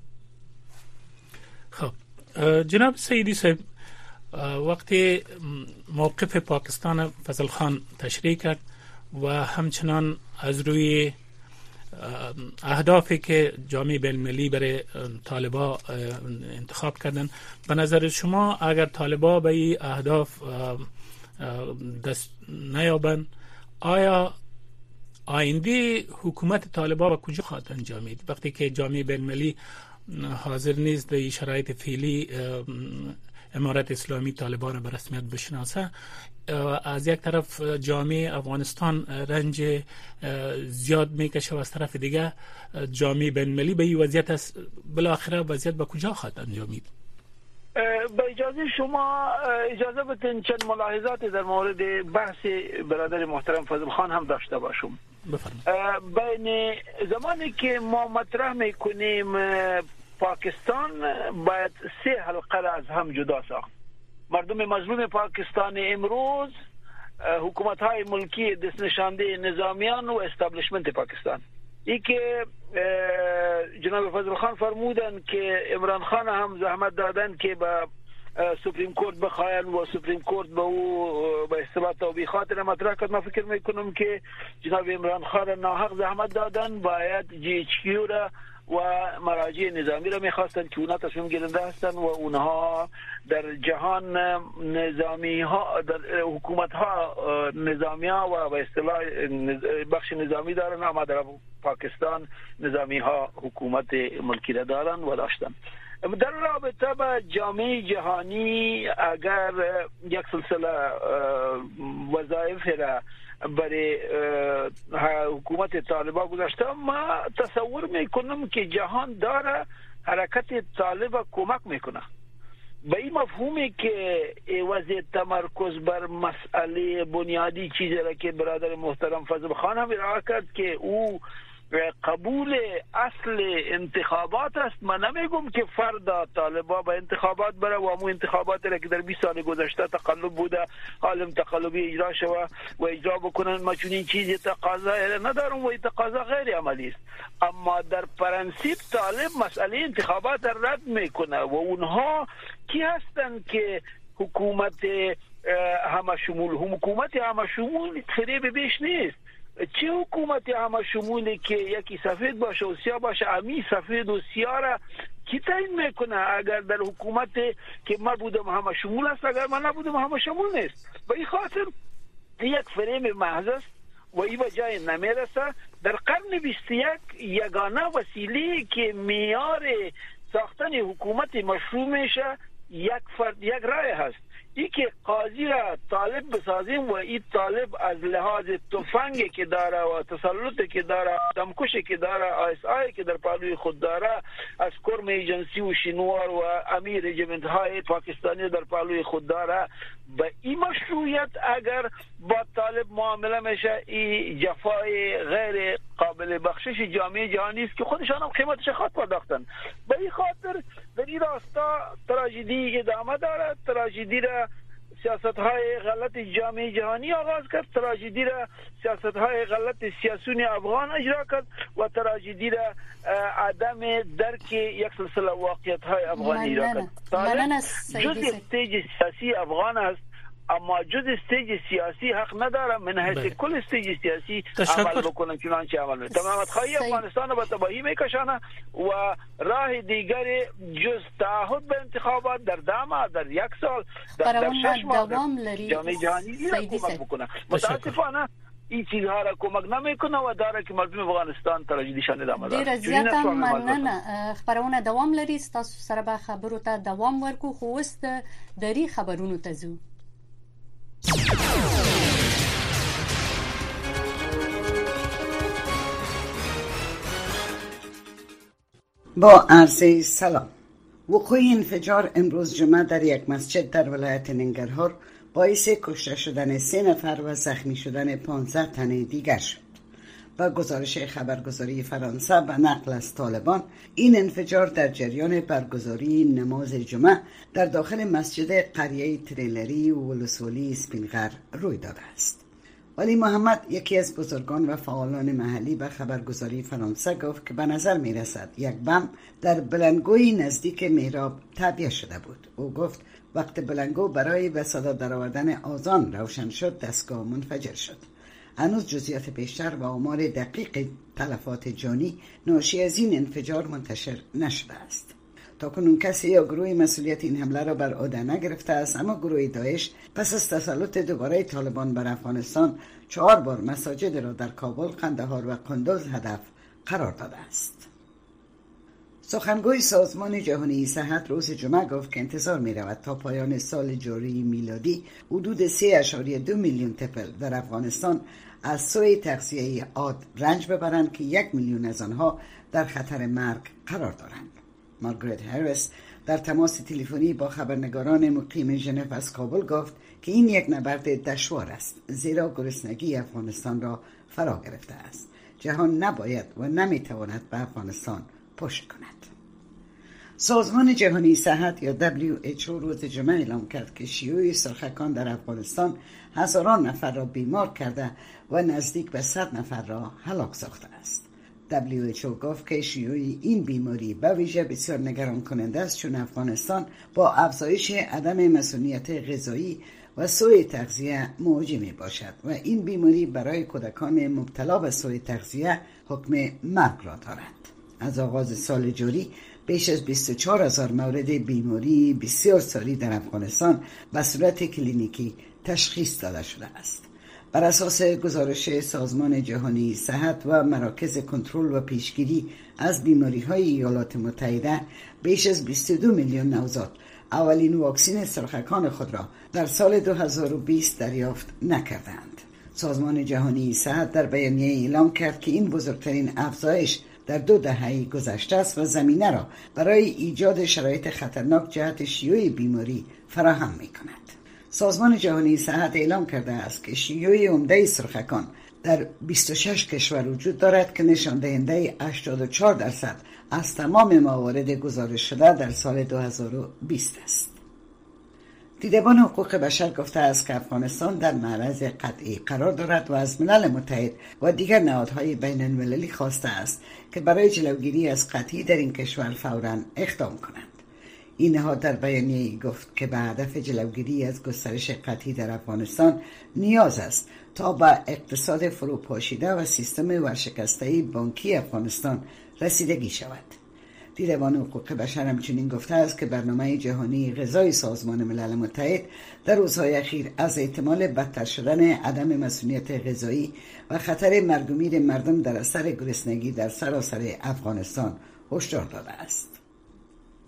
خب جناب سیدی صاحب وقتی موقف پاکستان فضل خان تشریح کرد و همچنان از روی اهدافی که جامعه بین‌المللی برای طالبا انتخاب کردن به نظر شما اگر طالبا به این اهداف دست نیابند آیا آینده حکومت طالبا به کجا خواهد انجامید وقتی که جامعه بین‌المللی حاضر نیست در شرایط فعلی امارت اسلامی طالبان به رسمیت بشناسه از یک طرف جامعه افغانستان رنج زیاد میکشه و از طرف دیگه جامعه بین‌المللی به این وضعیت است بالاخره وضعیت به کجا خواهد انجامید؟ با اجازه شما اجازه بدین چند ملاحظات در مورد بحث برادر محترم فضل خان هم داشته باشم. بین زمانی که ما مطرح میکنیم پاکستان باید سه حلقه را از هم جدا ساخت. مردم مظلوم پاکستان امروز حکومت های ملکی دست نشانده نظامیان و استابلیشمنت پاکستان ای که جناب فضل خان فرمودن که عمران خان هم زحمت دادن که با سپریم کورت بخواین و سپریم کورت به او به اصطلاح توبیخات را مطرح کرد. من فکر میکنم که جناب عمران خان ناحق زحمت دادن باید جی اچ کیو را و مراجع نظامی را میخواستند که اونا تصمیم گیرنده هستند و اونها در جهان نظامی ها در حکومت ها نظامی ها و به اصطلاح بخش نظامی دارن اما در پاکستان نظامی ها حکومت ملکی را دارن و داشتن. در رابطه با جامعه جهانی اگر یک سلسله وظایف را برای حکومت طالبان گذاشته ما تصور میکنم که جهان داره حرکت طالب کمک میکنه به این مفهومی که عوض تمرکز بر مسئله بنیادی چیزی را که برادر محترم فضل خان هم ارائه کرد که او قبول اصل انتخابات است. من نمیگم که فردا طالبا به انتخابات بره و امو انتخابات را که در 20 سال گذشته تقلب بوده حالم تقلبی اجرا شوه و اجرا بکنن ما چون این چیزی تقاضا ندارم و تقاضا غیر عملی است. اما در پرنسیپ طالب مسئله انتخابات را رد میکنه و اونها کی هستند که حکومت همه شمول حکومت همه شمول فریب بیش نیست. چه حکومت همه شمولی که یکی سفید باشه و سیاه باشه امی سفید و سیاه را کی تعیین میکنه؟ اگر در حکومت که ما بودم همه شمول است اگر من نبودم همه شمول نیست. به این خاطر یک فریم محض است و این به جای نمیرسه. در قرن 21 یگانه وسیله که معیار ساختن حکومت مشروع میشه یک فرد یک رای هست. ای که قاضی را طالب بسازیم و این طالب از لحاظ تفنگی که داره و تسلطی که داره، دمکشی که داره، آی که در پهلوی خود داره، از کرم ایجنسی و شینوار و امیر رجمنت های پاکستانی در پهلوی خود داره، به این مشروعیت اگر با طالب معامله میشه، این جفای غیر قابل بخشش جامعه جهانی است که خودشان هم قیمتش خود پرداختن. به این خاطر در این راستا تراژدی ادامه داره. تراژدی را سیاست های غلط جامعه جهانی آغاز کرد، تراژدی را سیاست های غلط سیاسیون افغان اجرا کرد و تراژدی را عدم درک یک سلسله واقعیت های افغانی اجرا کرد. جز استیج سیاسی افغان است، اما جز استیج سیاسی حق نداره من حیث کل استیج سیاسی عمل بکنن چنانچه عمل میکنه. تمامت خواهی افغانستان رو به تباهی میکشانه و راه دیگر جز تعهد به انتخابات در 10 ماه، در 1 سال، در 6 ماه جامعه جهانی کمک بکنه. متاسفانه این چیزها را کمک نمیکنه و داره که مردم افغانستان تراژدیشان ادامه داره. ډیر زیاته مننه. خبرونه دوام لري، تاسو سره به خبرو ته دوام ورکو، خو وست دری خبرونو ته ځو. با عرض سلام. وقوع انفجار امروز جمعه در یک مسجد در ولایت ننگرهار باعث کشته شدن 3 نفر و زخمی شدن 15 تن دیگر شد. با گزارش خبرگزاری فرانسه و نقل از طالبان، این انفجار در جریان برگزاری نماز جمعه در داخل مسجد قریه تریلری و ولسوالی اسپینغر روی داده است. ولی محمد، یکی از بزرگان و فعالان محلی، به خبرگزاری فرانسه گفت که به نظر می رسد یک بم در بلندگوی نزدیک محراب تعبیه شده بود. او گفت وقت بلندگو برای به صدا درآوردن آذان روشن شد، دستگاه منفجر شد. هنوز جزئیات بیشتر و آمار دقیق تلفات جانی ناشی از این انفجار منتشر نشده است. تاکنون کسی یا گروه مسئولیت این حمله را بر عهده نگرفته است، اما گروه داعش پس از تسلط دوباره طالبان بر افغانستان 4 بار مساجد را در کابل، قندهار و قندوز هدف قرار داده است. سخنگوی سازمان جهانی صحت روز جمعه گفت که انتظار می رود تا پایان سال جاری میلادی حدود 3.2 میلیون طفل در افغانستان از سوء تغذیه عاد رنج ببرند که 1 میلیون از آنها در خطر مرگ قرار دارند. مارگرت هریس در تماس تلفنی با خبرنگاران مقیم ژنو از کابل گفت که این یک نبرد دشوار است، زیرا گرسنگی افغانستان را فرا گرفته است. جهان نباید و نمیتواند به افغانستان پشت کند. سازمان جهانی صحت یا WHO روز جمعه اعلام کرد که شیوع سرخکان در افغانستان هزاران نفر را بیمار کرده و نزدیک به 100 نفر را هلاک ساخته است. WHO گفت که شیوع این بیماری به ویژه بسیار نگران کننده است، چون افغانستان با افزایش عدم مسئولیت غذایی و سوء تغذیه مواجه می باشد و این بیماری برای کودکان مبتلا به سوء تغذیه حکم مرگ را دارد. از آغاز سال جاری بیش از 24,000 مورد بیماری بسیار ساری در افغانستان به صورت کلینیکی تشخیص داده شده است. بر اساس گزارش سازمان جهانی صحت و مراکز کنترل و پیشگیری از بیماری‌های ایالات متحده، بیش از 22 میلیون نوزاد اولین واکسن سرخکان خود را در سال 2020 دریافت نکردند. سازمان جهانی صحت در بیانیه اعلام کرد که این بزرگترین افزایش در 2 دهه گذشته است و زمینه را برای ایجاد شرایط خطرناک جهت شیوع بیماری فراهم می‌کند. سازمان جهانی صحت اعلام کرده است که شیوع عمده سرخکان در 26 کشور وجود دارد که نشان دهنده 84% از تمام موارد گزارش شده در سال 2020 است. دیدبان حقوق بشر گفته است که افغانستان در معرض قطعی قرار دارد و از ملل متحد و دیگر نهادهای بین المللی خواسته است که برای جلوگیری از قطعی در این کشور فوراً اقدام کنند. این نهاد در بیانیه‌ای گفت که به هدف جلوگیری از گسترش قطعی در افغانستان نیاز است تا به اقتصاد فروپاشیده و سیستم ورشکسته بانکی افغانستان رسیدگی شود. دیدبان حقوق بشر همچنین گفته است که برنامه جهانی غذای سازمان ملل متحد در روزهای اخیر از احتمال بدتر شدن عدم مسئولیت غذایی و خطر مرگ و میر مردم در اثر گرسنگی در سراسر افغانستان هشدار داده است.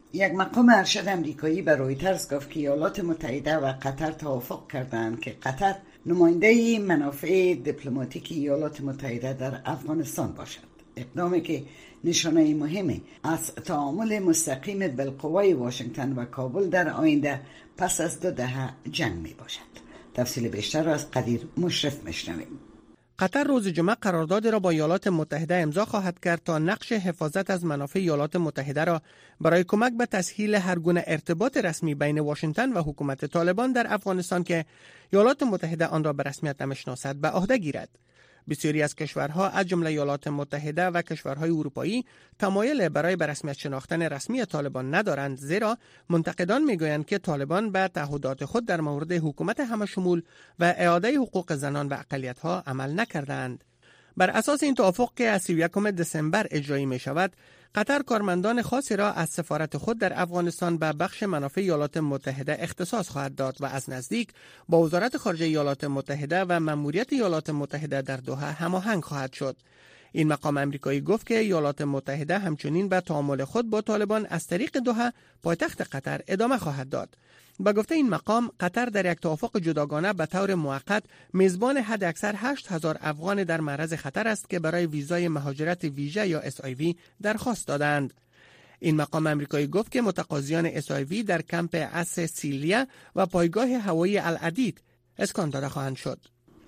یک مقام ارشد امریکایی به رویترز گفت که ایالات متحده و قطر توافق کردند که قطر نماینده منافع دیپلماتیک ایالات متحده در افغانستان باشد. اقدامی که نشانه مهمی از تعامل مستقیم بالقوای واشنگتن و کابل در آینده پس از 2 دهه جنگ می باشد. تفصیل بیشتر از قدیر مشرف میشنویم. قطر روز جمعه قراردادی را با ایالات متحده امضا خواهد کرد تا نقش حفاظت از منافع ایالات متحده را برای کمک به تسهیل هر گونه ارتباط رسمی بین واشنگتن و حکومت طالبان در افغانستان که ایالات متحده آن را به رسمیت نمی‌شناسد به عهده گیرد. بسیاری از کشورها از جمله ایالات متحده و کشورهای اروپایی تمایل برای به رسمیت شناختن رسمی طالبان ندارند، زیرا منتقدان میگویند که طالبان به تعهدات خود در مورد حکومت همه‌شمول و اعاده حقوق زنان و اقلیت‌ها عمل نکردند. بر اساس این توافق که از 31 دسامبر اجرایی می شود، قطر کارمندان خاصی را از سفارت خود در افغانستان به بخش منافع ایالات متحده اختصاص خواهد داد و از نزدیک با وزارت خارجه ایالات متحده و مأموریت ایالات متحده در دوحه هماهنگ خواهد شد. این مقام امریکایی گفت که ایالات متحده همچنین به تعامل خود با طالبان از طریق دوحه پایتخت قطر ادامه خواهد داد. با گفته این مقام، قطر در یک توافق جداگانه به طور موقت میزبان حداکثر 8000 افغان در معرض خطر است که برای ویزای مهاجرت ویژه یا SIV درخواست دادند. این مقام امریکایی گفت که متقاضیان SIV در کمپ اس سیلیا و پایگاه هوایی العدید اسکان داده خواهند شد.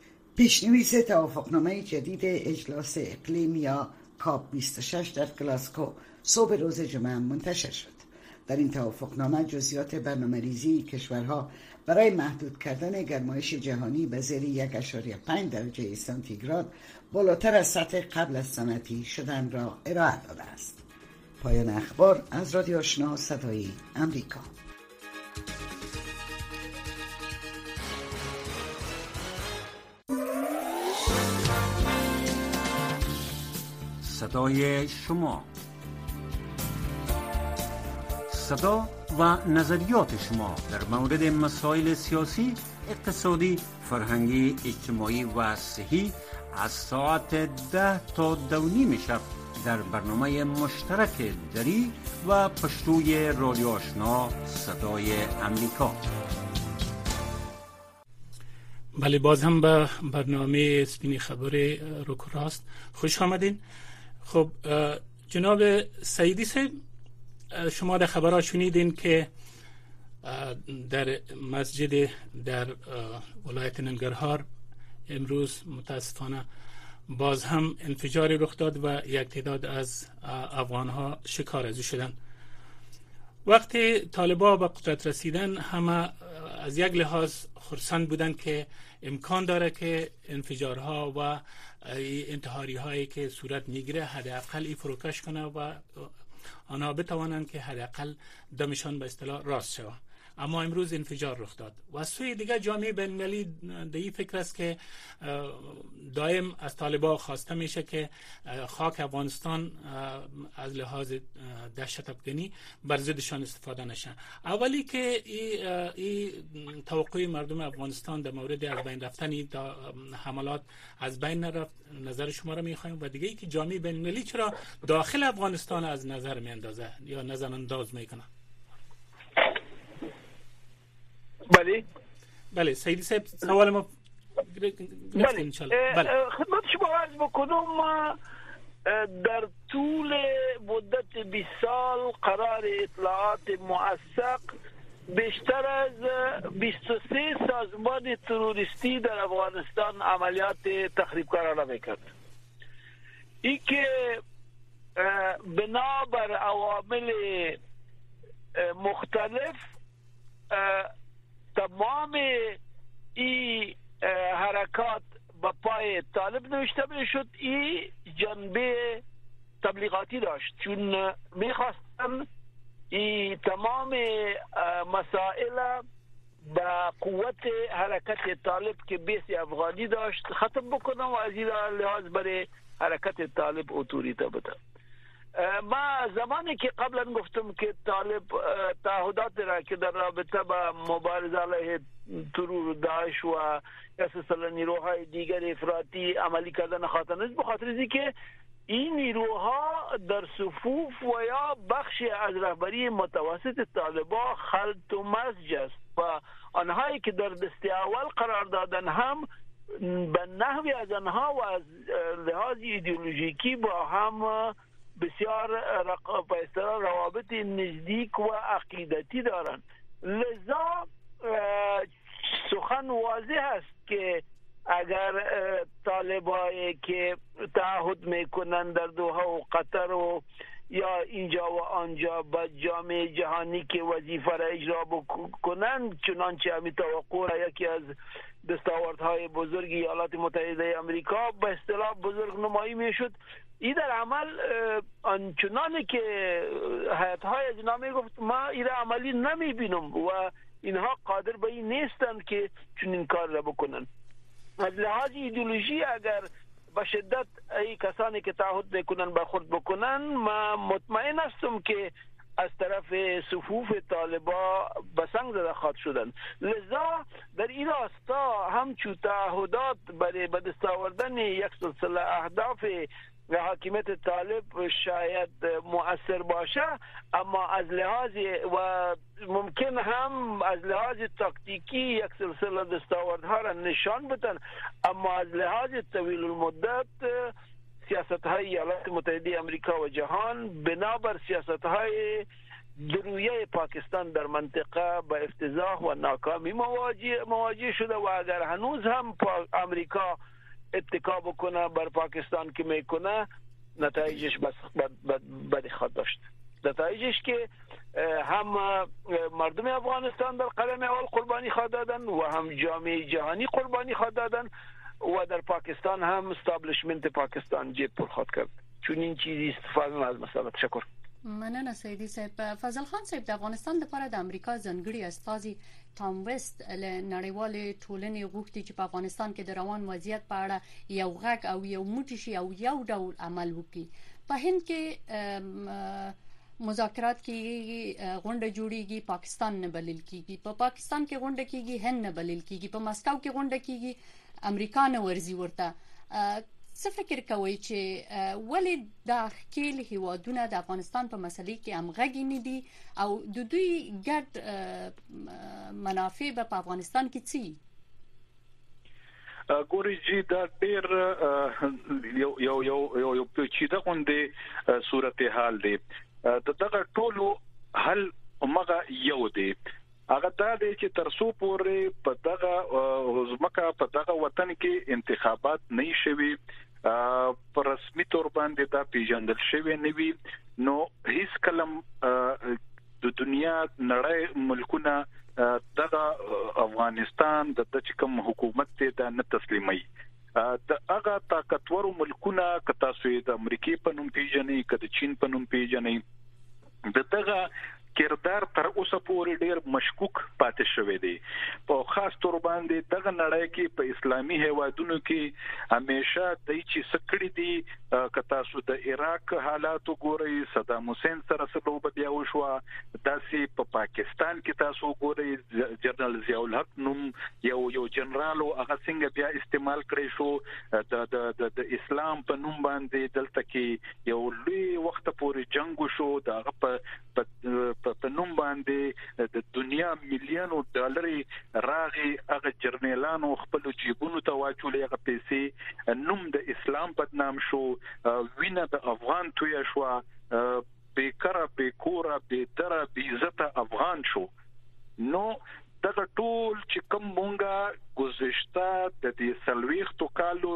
پیشنویس توافقنامه جدید اجلاس اقلیم یا کاپ 26 در گلاسکو صبح روز جمعه منتشر شد. در این توافقنامه جزئیات برنامه‌ریزی کشورها برای محدود کردن گرمایش جهانی به زیر 1.5 درجه سانتیگراد بالاتر از سطح قبل از صنعتی شدن را ارائه داده است. پایان اخبار از رادیو آشنا صدای امریکا. صدای شما، صدا و نظریات شما در مورد مسائل سیاسی، اقتصادی، فرهنگی، اجتماعی و صحی از ساعت 10 تا 2:30 شب در برنامه مشترک دری و پشتوی رادیو آشنا صدای امریکا. بله، باز هم به برنامه سپین خبر روک راست خوش آمدین. خب جناب سعیدی صاحب، شما در خبرها شنیدین که در مسجد در ولایت ننگرهار امروز متاسفانه باز هم انفجاری رخ داد و یک تعداد از افغانها شکار از او شدند. وقتی طالبان به قدرت رسیدن همه از یک لحاظ خرسند بودند که امکان داره که انفجارها و انتحاری هایی که صورت میگیره حداقل ای فروکش کنه و آنها بتوانند که حداقل دمشان به اصطلاح راست شود. اما امروز انفجار رخ داد و از سوی دیگه جامعه بین‌المللی در این فکر است که دائم از طالبان خواسته میشه که خاک افغانستان از لحاظ دهشت افغانی بر ضدشان استفاده نشه. اولی که این توقع مردم افغانستان در مورد از بین رفتن حملات از بین نرفت، نظر شما را میخوایم، و دیگه ای که جامعه بین‌المللی چرا داخل افغانستان از نظر میاندازه یا نظر انداز میکنه. بله سیدی صاحب، سوال ما گرفتیم انشالله. خدمت شما عرض بکنم، در طول مدت 20 سال قرار اطلاعات موثق بیشتر از 23 سازمان تروریستی در افغانستان عملیات تخریبکارانه میکرد. این که بنابر عوامل مختلف تمام این حرکات با پای طالب نوشته میشد، این جنبه تبلیغاتی داشت، چون میخواستن این تمام مسائل با قوت حرکت طالب که بیس افغانی داشت ختم بکنم و از این لحاظ برای حرکت طالب اتوریته بده. ما زمانی که قبلا گفتم که طالب تعهدات را که در رابطه با مبارزه علیه ترور داعش و اساسا نیروهای دیگر افراطی عملی کردن خاطر نیست، به خاطر اینکه این نیروها در صفوف و یا بخشی از رهبری متوسط طالبان خلط و مزج است و آنهایی که در دسته اول قرار دادن هم به نحوی از آنها و از لحاظ ایدئولوژیکی با هم بسیار به اصطلاح روابط نزدیک و عقیدتی دارند. لذا سخن واضح است که اگر طالبایی که تعهد میکنن در دوحه و قطر و یا اینجا و آنجا با جامعه جهانی که وظیفه را اجرا بکنن، چنانچه همی توقع را یکی از دستاوردهای بزرگ ایالات متحده امریکا به اصطلاح بزرگ نمایی میشد، این در عمل آنچنانی که هیئت‌های اجرا میگفت ما این را عملی نمیبینم و اینها قادر به این نیستند که چنین کار را بکنن. از لحاظ ایدئولوژی اگر به شدت ای کسانی که تعهد میکنن برخورد بکنن، ما مطمئن هستم که از طرف صفوف طالبان به سنگ زده خواهد شدن. لذا در این راستا همچون تعهدات برای به دست آوردن یک سلسله اهداف حاکمیت طالب شاید مؤثر باشه، اما از لحاظ و ممکن هم از لحاظ تاکتیکی یک سلسله دستاوردها را نشان بدن، اما از لحاظ طویل المدت سیاست‌های ایالات متحده امریکا و جهان بنابر سیاست‌های درویه پاکستان در منطقه به افتضاح و ناکامی مواجه شده و اگر هنوز هم امریکا اتکا بکنه بر پاکستان که میکنه، نتایجش بد خواهد داشت. نتایجش که هم مردم افغانستان در قدم اول قربانی خواهد دادن و هم جامعه جهانی قربانی خواهد دادن و در پاکستان هم استابلیشمنت پاکستان جیب پر خواهد کرد. چون این چیزی استفاده از مسئله. تشکر. مننه سیدی صاحب. فضل خان صاحب، د افغانستان لپاره د امریکا ځانګړي استازي تام وست له نړیوالې ټولنې غوښتي چې په افغانستان کې د روان وضعیت په اړه یو غږ او یو موټی شي او یو ډول عمل وکړي. په هند کې مذاکرات کیږي، غونډه جوړیږي، پاکستان نه بلل کیږي، په پاکستان کې غونډه کیږي، هند نه بلل کیږي، په مسکو کې غونډه کیږي، امریکا نه ورزي ورته. څه فکر کوي چې ولې د خپل هیوادونو د افغانستان په مسلې کې همغږي نه دي او د دوی ګډ منافع په افغانستان کې څه؟ ګوري چې دا ډېر یو پیچیده غونډه صورتحال دی. دغه ټولو حل مغه یو دی، هغه دا دی چې ترسو پورې په دغه ځمکه په دغه وطن کې انتخابات نه شوي، پر رسمي تور باندې دا پیژندل شوی نه وي، نو هیڅ کلم د دنیا نړۍ ملکونه دغه افغانستان د کوم حکومت ته دا نه تسلیمي. د هغه طاقتور ملکونه که تاسو د امریکای په نوم پیژنئ، که د چین په نوم پیژنئ، دغه کردار تر اوسه پورې ډیر مشکوک پاتې شوی دی. په خاص تور باندې دغه نړۍ کې په اسلامي هیوادونو کې همیشه د چي سکړې دي. که تاسو د عراق حالات وګورئ، صدام حسین سره سلو بیا وشو، داسې په پاکستان کې تاسو وګورئ جنرال ضیاء الحق نوم یو جنرال او هغه څنګه بیا استعمال کړی شو د اسلام په نوم باندې. دلته کې یو لوی وخت پورې جنگ وشو، دغه په نوم باندې د دنیا میلیونو ډالر راغي، هغه جرنیلانو خپل جیبونو ته واچولې، هغه پیسې نوم د اسلام بدنام شو، وینه د افغان توی شو، بیکاره بیکوره بیدره بیزته افغان شو. نو دغه ټول چې کوم مونږه گذشته د دې سلويختو کالو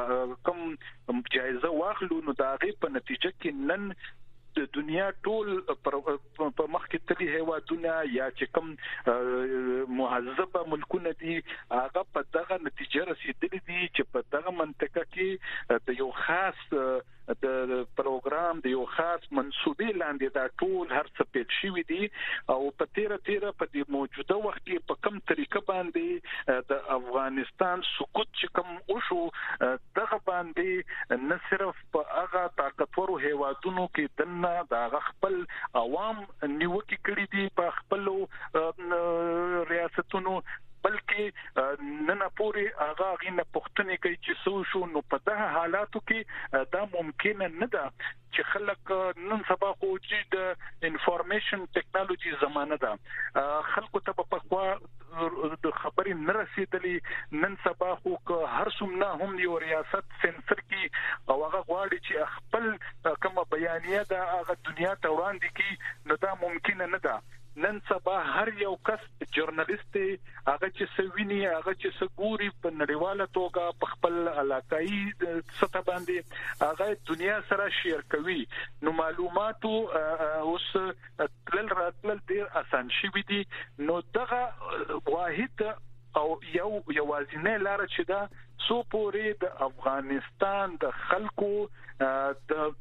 کوم جایزه واخلو، نو دا غي په نتیجه کې نن د دنیا ټول په مخ کې تلي هیوادونه یا چې کوم مهذبه ملکونه دي، هغه په دغه نتیجه رسیدلي دي چې په دغه منطقه کې د یو خاص د پروګرام د یو خاص منسوبې لاندې دا ټول هر څه پیل شوی دي. او په تیره په دې موجوده وخت کې په کوم طریقه باندې د افغانستان سقوط چې کوم وشو، دغه باندې نه صرف په هغه طاقتورو هیوادونو کې دنه د خپل عوام نیوکې کړې دي په خپل ریاستونو، بلکې کې نن پورې هغه غینه پښتنې کوي چې سو شو نو په دغه حالاتو کې دا ممکن نه ده چې خلک نن سبا خو چې د انفارمیشن ټیکنالوژي زمانه ده خلکو ته په خوا د خبرې نه رسیدلې نن سبا خو هر څومره هم یو ریاست سنسر کې او هغه غواړي چې خپل کومه بیانیه ده هغه دنیا ته وړاندې کړي نو دا ممکن نه ده نن سبا هر یو کس ژورنالیست هغه چې سویني هغه چې سګوري په نړیواله توګه په خپل علاقائی سطح باندې هغه دنیا سره شیر کوي نو معلوماتو اوس تل راتل ډیر اسان شي دي نو دغه واحد او یوازینی لار چې دا سو پورې د افغانستان د خلکو د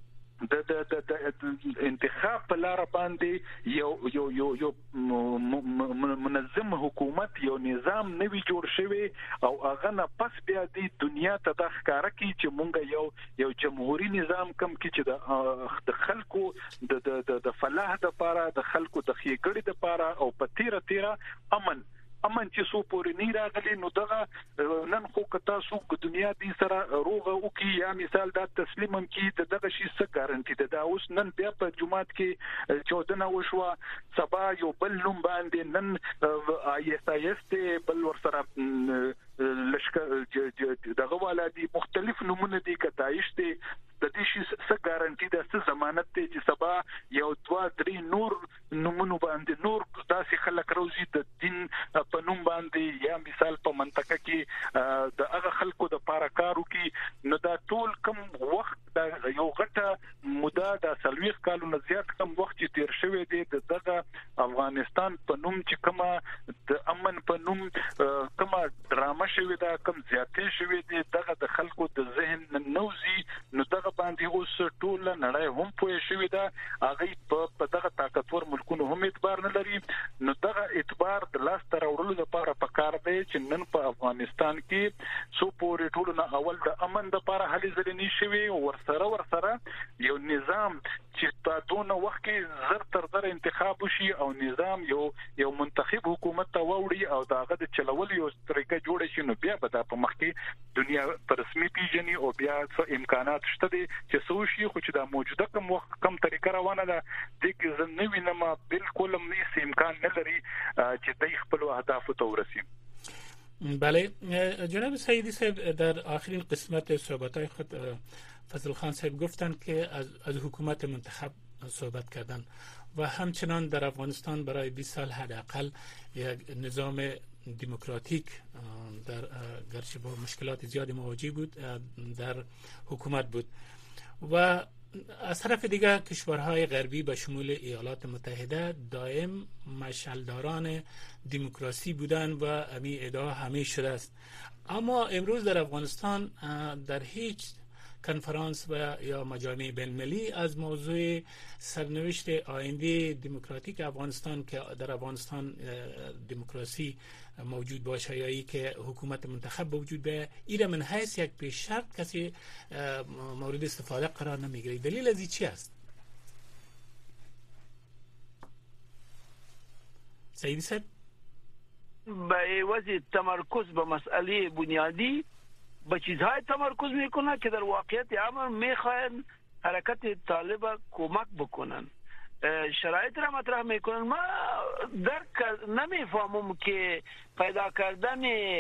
انتخاب په لار باندې یو منظم حکومت یو نظام نوي جوړ شوی او هغه نه پس بیا د دنیا ته د ښکارا کی چې مونږ یو جمهوریت نظام کم کی چې د خلکو د فلاح د لپاره د خلکو د خېګړې د لپاره او په تیره امن چې سو پورې نه راغلي نو دغه نن خو کتا سو دنیا دې سره روغه او کی یا مثال دا تسلیمم کی دغه شی څه ګارانټي ده دا اوس نن بیا په جمعات کې 14 وشو سبا یو بل نوم باندې نن ISIS ته بل ور سره لشکره دغه ولادي مختلف نمونه دي کتایش ته د دې شي څه ګارانټي ده څه ضمانت ته چې سبا یو 2-3 نور نمونه باندې نور داسې خلک روزي د دین په نوم باندې یا مثال په منطقه کې د هغه خلکو د پاراکارو کې نو دا ټول کم وخت دا یو غټه موده د 30 کالو نه زیات کم وخت چې تیر شوی دی دغه افغانستان په نوم چې کومه د امن په نوم کومه ډرامه شوی دا کم زیاتې شوی دی دغه د خلکو د ذهن نوزي نو دغه باندې اوس ټول نړۍ هم پوه شوی دا هغه په دغه طاقتور ملکونو هم اعتبار نه لري نو دغه اعتبار د لاس تر وړلو لپاره پکار دی چې نن په افغانستان کې سو پورې ټول نه اول د امن لپاره هلي ځلې نشوي ورسره یو نظام چې په دونه وخت کې زر تر زر انتخاب وشي او نظام یو منتخب حکومت ته وړي او داغه د چلول یو طریقه جوړ شي نو بیا به د په مخ کې دنیا پر رسمي پیژني او بیا څه امکانات شته دي چې سوشي خو چې د موجوده کم طریقه روانه ده د کې زنوي نه ما بالکل هم امکان نه لري چې د خپل اهداف ته ورسیم. بله جناب سعیدی صاحب در آخرین قسمت صحبت‌های خود فضل خان صاحب گفتند که از حکومت منتخب صحبت کردند و همچنان در افغانستان برای 20 سال حداقل یک نظام دموکراتیک در گرچه با مشکلات زیادی مواجه بود در حکومت بود و از طرف دیگر کشورهای غربی به شمول ایالات متحده دائم مشعلداران دموکراسی بودند و امی ادعا همه شده است اما امروز در افغانستان در هیچ کنفرانس و یا مجامع بین‌المللی از موضوع سرنوشت آینده دموکراتیک افغانستان که در افغانستان دموکراسی موجود باشه یا ای که حکومت منتخب وجود به ایره من حیث یک پیش شرط کسی مورد استفاده قرار نمیگیره دلیل از این چی است؟ سعیدی صاحب به وجه تمرکز به مسئله بنیادی به چیزهای تمرکز میکنه که در واقعیت امر میخواین حرکت طالب کمک بکنن شرایط را مطرح میکنن ما درک نمیفهمم که پیدا کردن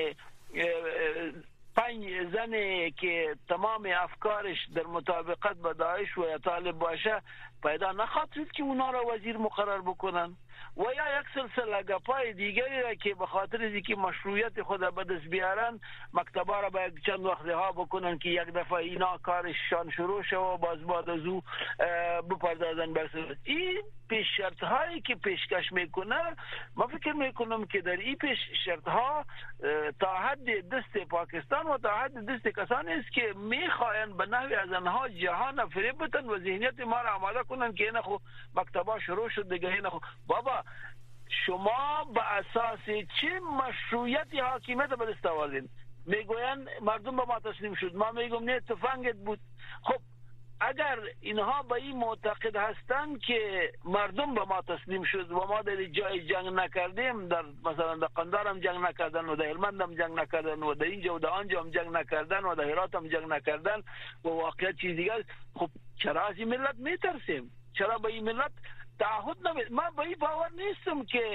5 زنی که تمام افکارش در مطابقت با داعش و یا طالب باشه پیدا نخواهد که اونا را وزیر مقرر بکنن و یا یک سلسله گپای دیگری را که به خاطر اینکه مشروعیت خود به دست بیارن مکتبا را به چند وقت رها بکنن که یک دفعه اینا کارشان شروع شد و باز بعد از او بپردازن بر این پیش شرط هایی که پیشکش میکنه ما فکر میکنم که در این پیش شرط ها تا حد دست پاکستان و تا حد دست کسانی است که میخواین به نحوی از آنها جهان فریب بدن و ذهنیت ما را آماده کنن که اینه خو مکتبا شروع شد دیگه اینه خو بابا شما به اساس چه مشروعیتی حاکمیت به دست آوردین میگوین مردم به ما تسلیم شد ما میگم نه تفنگت بود خب اگر اینها به این معتقد هستند که مردم به ما تسلیم شد و ما در جای جنگ نکردیم، در مثلا در قندهار هم جنگ نکردن و در هلمند هم جنگ نکردن و در اینجا و در آنجا هم جنگ نکردن و در هرات هم جنگ نکردن و واقعیت چیز دیگه، خب چرا از این ملت میترسیم؟ چرا به این ملت تعهد نمید؟ من به این باور نیستم که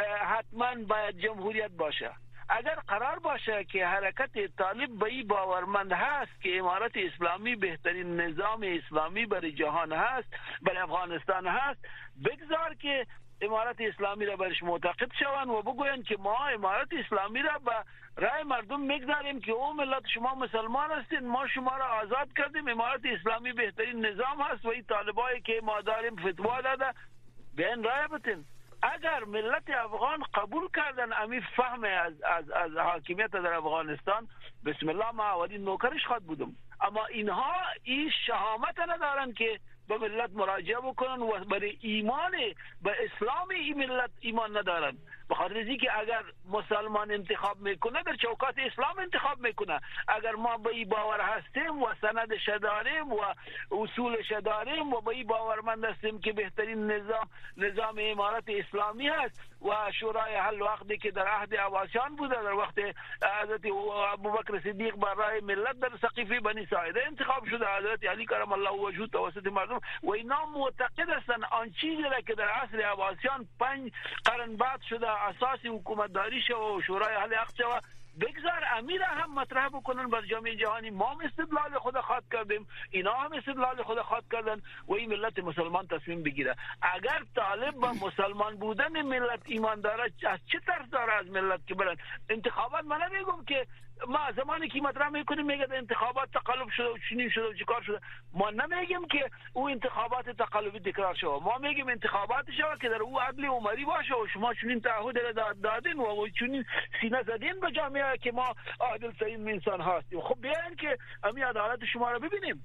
حتما باید جمهوریت باشه. اگر قرار باشه که حرکت طالب به این باورمند هست که امارت اسلامی بهترین نظام اسلامی برای جهان هست، برای افغانستان هست، بگذار که امارت اسلامی را برش معتقد شوند و بگویند که ما امارت اسلامی را به رای مردم میگذاریم که او ملت شما مسلمان هستید، ما شما را آزاد کردیم، امارت اسلامی بهترین نظام هست و این طالبایی که ما داریم فتوا داده بیان رای بتین. اگر ملت افغان قبول کردن امی فهم از حاکمیت در افغانستان، بسم الله، ما اولین نوکرش خواهد بودم. اما اینها این شهامت ندارن که به ملت مراجعه بکنن و برای ایمان به اسلام این ملت ایمان ندارن. بخاطر از اینکه اگر مسلمان انتخاب میکنه در چوکات اسلام انتخاب میکنه. اگر ما به این باور هستیم و سندش داریم و اصولش داریم و به این باورمند هستیم که بهترین نظام امارت اسلامی هست و شورای حل وقتی که در عهد عباسیان بوده، در وقت حضرت ابوبکر صدیق برای ملت در سقیفه بنی ساعده انتخاب شده، حضرت علی کرم الله وجهه توسط مردم و اینا معتقد هستند آن چیزی را که در عصر عباسیان 5 قرن بعد شده اساس حکومت داری شد و شورای حل عقد شد، بگذار امیر هم مطرح بکنن بر جامعه جهانی. ما هم استدلال خود خواهد کردیم، اینا هم استدلال خود خواهد کردن و این ملت مسلمان تصمیم بگیره. اگر طالب با مسلمان بودن ملت ایمان داره، از چه طرز داره از ملت که برن انتخابات؟ من نمیگم که ما زمانی که مطرح میکنیم میگه انتخابات تقلب شده و چنین شده و چیکار شده، ما نمیگیم که او انتخابات تقلبی تکرار شده، ما میگیم انتخابات شده که در او عدل و عمری باشه و شما چنین تعهد دادین و چنین سینه زدین به جامعه که ما عادل ترین انسان هستیم. خب بیاین که امی عدالت شما رو ببینیم.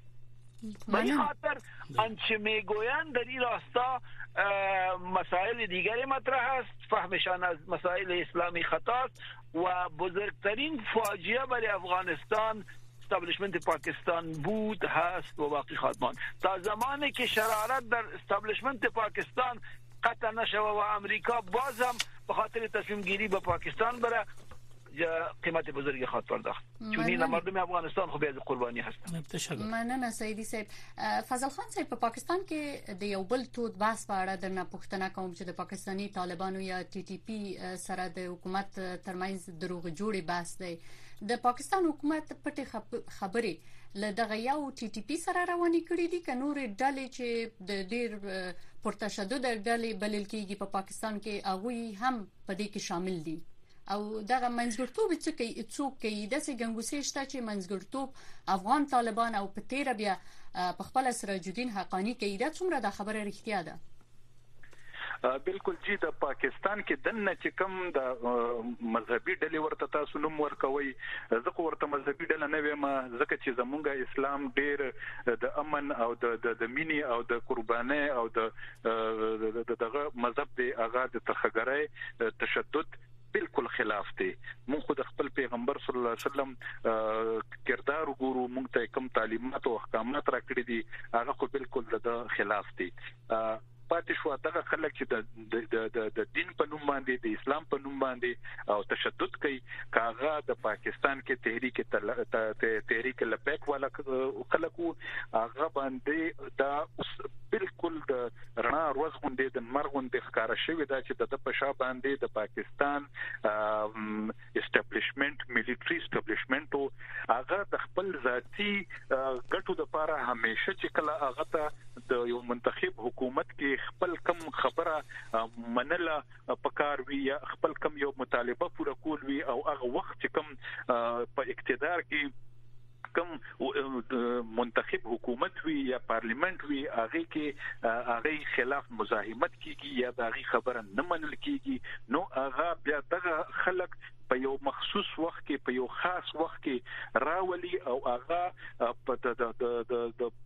به این خاطر آنچه میگویند در این راستا مسائل دیگری مطرح است، فهمشان از مسائل اسلامی خطاست و بزرگترین فاجعه برای افغانستان استابلیشمنت پاکستان بود، هست و باقی خواهد ماند. تا زمانی که شرارت در استابلیشمنت پاکستان قطع نشود و امریکا بازم به خاطر تصمیم گیری به پاکستان بره، قیمت بزرگی خواهد پرداخت. چون این مردم افغانستان خو به قربانی هستن. مننه سیدی صاحب. فضل خان صاحب، په پاکستان کې د یو بل تود بحث په اړه درنه پوښتنه کوم چې د پاکستاني طالبانو یا ټي ټي پی سره د حکومت ترمنځ دروغ جوړي بحث دی. د پاکستان حکومت پټي خبرې له دغه یو ټي ټي پی سره روانې کړې دي که نور ډلې چې د ډیر پرتشدد ډلې بلل کېږي په پاکستان کې هغه هم په دې کې شامل دي او دغه منځګړتوب چې څوک کوي د سګنګوسې شته چې منځګړتوب افغان طالبان او په تیر بیا په خپل سراج الدین حقانی کوي، دا څومره د خبره رښتیا ده؟ بالکل جی، د پاکستان کې دنه چې کم د مذهبي ډلې ورته تاسو نوم ورکوي، ځکه ورته مذهبي ډله نه ویم، ځکه چې زمونږ اسلام ډېر د امن او د مینې او د قربانۍ او د دغه مذهب دی، هغه د ترخګرۍ تشدد بالکل خلاف دی. مونږ خو د خپل پیغمبر صلی الله علیه وسلم کردار وګورو، مونږ ته کوم تعلیمات او احکامات راکړي دي، هغه خو بالکل د خلاف دی. پاتې شو دغه خلک چې د دین په نوم باندې، د اسلام په نوم باندې او تشدد کوي، کاغه د پاکستان کې تحریک لبیک والا خلکو هغه باندې دا بالکل د رڼا روز غونډې د مرغوندې ښکارا شوی دا چې د پشا باندې د پاکستان اسټابلیشمنت، ملټری اسټابلیشمنت هغه د خپل ذاتی ګټو لپاره همیشه چې کله هغه ته د یو منتخب حکومت کې خپل کم خبره منله پکار وی یا خپل کم یو مطالبه پوره کول وی او هغه وخت چې کم په اقتدار کې کم منتخب حکومت وی یا پارلیمنت وی هغه خلاف مزاحمت کیږي یا د هغه خبره نه منل کیږي، نو هغه بیا دغه خلک په یو مخصوص وخت کې په یو خاص وخت کې راولي او هغه په د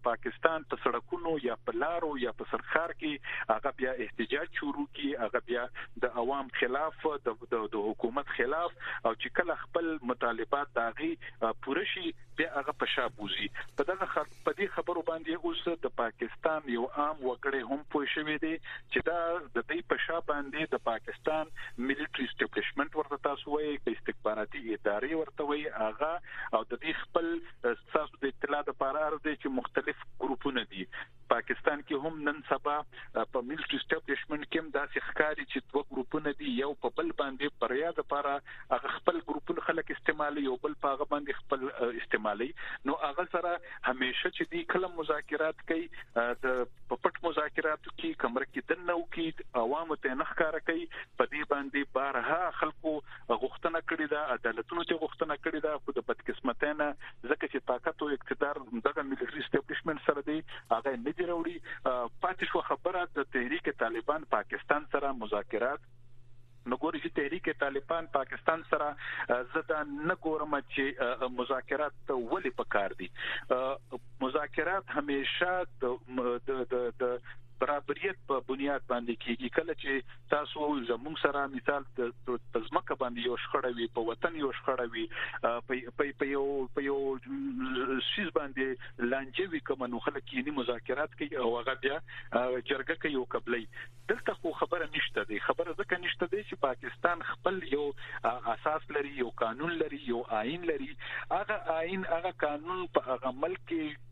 پاکستان په سړکونو یا په لارو یا په سرخار کې هغه بیا احتجاج شروع کی، هغه بیا د عوام خلاف د حکومت خلاف، او چې کله خپل مطالبات داغي پوره شي بیا هغه په شابوزي. په دې خبرو باندې اوس د پاکستان یو عام وګړی هم پوه شوی دی چې دا د دې په شا باندې د پاکستان ملټری اسټابلیشمنت ورته تاسو وایي، استخباراتي ادارې ورته وایي، هغه او د دې خپل تاسو د اطلاع لپاره ارزي چې مختلف ګروپونه دي. پاکستان کې هم نن سبا په ملټری اسټابلیشمنت کې هم داسې ښکاري چې دوه ګروپونه دي، یو په بل باندې پریا د لپاره هغه خپل ګروپونه خلک استعمالي، یو بل په هغه باندې خپل استعمالي. نو هغه سره همیشه چې دی کله مذاکرات کوي د پټ مذاکراتو کې کمر کې دنه کې عوامو ته نه ښکارا کوي. په دې باندې بارها خلکو غوښتنه کړې ده، عدالتونو ته غوښتنه کړې ده، خو د بدقسمتۍ نه ځکه چې طاقت او اقتدار دغه ملټری اسټابلیشمنت سره دی هغه نه دی وروړي. پاتې شو خبره د تحریک طالبان پاکستان سره مذاکرات. نګوري چې تحریک طالبان پاکستان سره زدا نه ګورم چې مذاکرات ولې پکار دي. مذاکرات همیشه د برابریت په بنیاد باندې کیږي. کله چې تاسو زموږ سره مثال د ځمکه باندې یو شخړه وي، په وطن یو شخړه وي، په یو شیز باندې لانجه وي، کوم نو خلک یې مذاکرات کوي او هغه بیا جرګه کوي او قبلي. دلته خو خبره نشته دی. خبره ځکه نشته دی چې پاکستان خپل یو اساس لري، یو قانون لري، یو آئین لري. هغه آئین هغه قانون په هغه ملک کې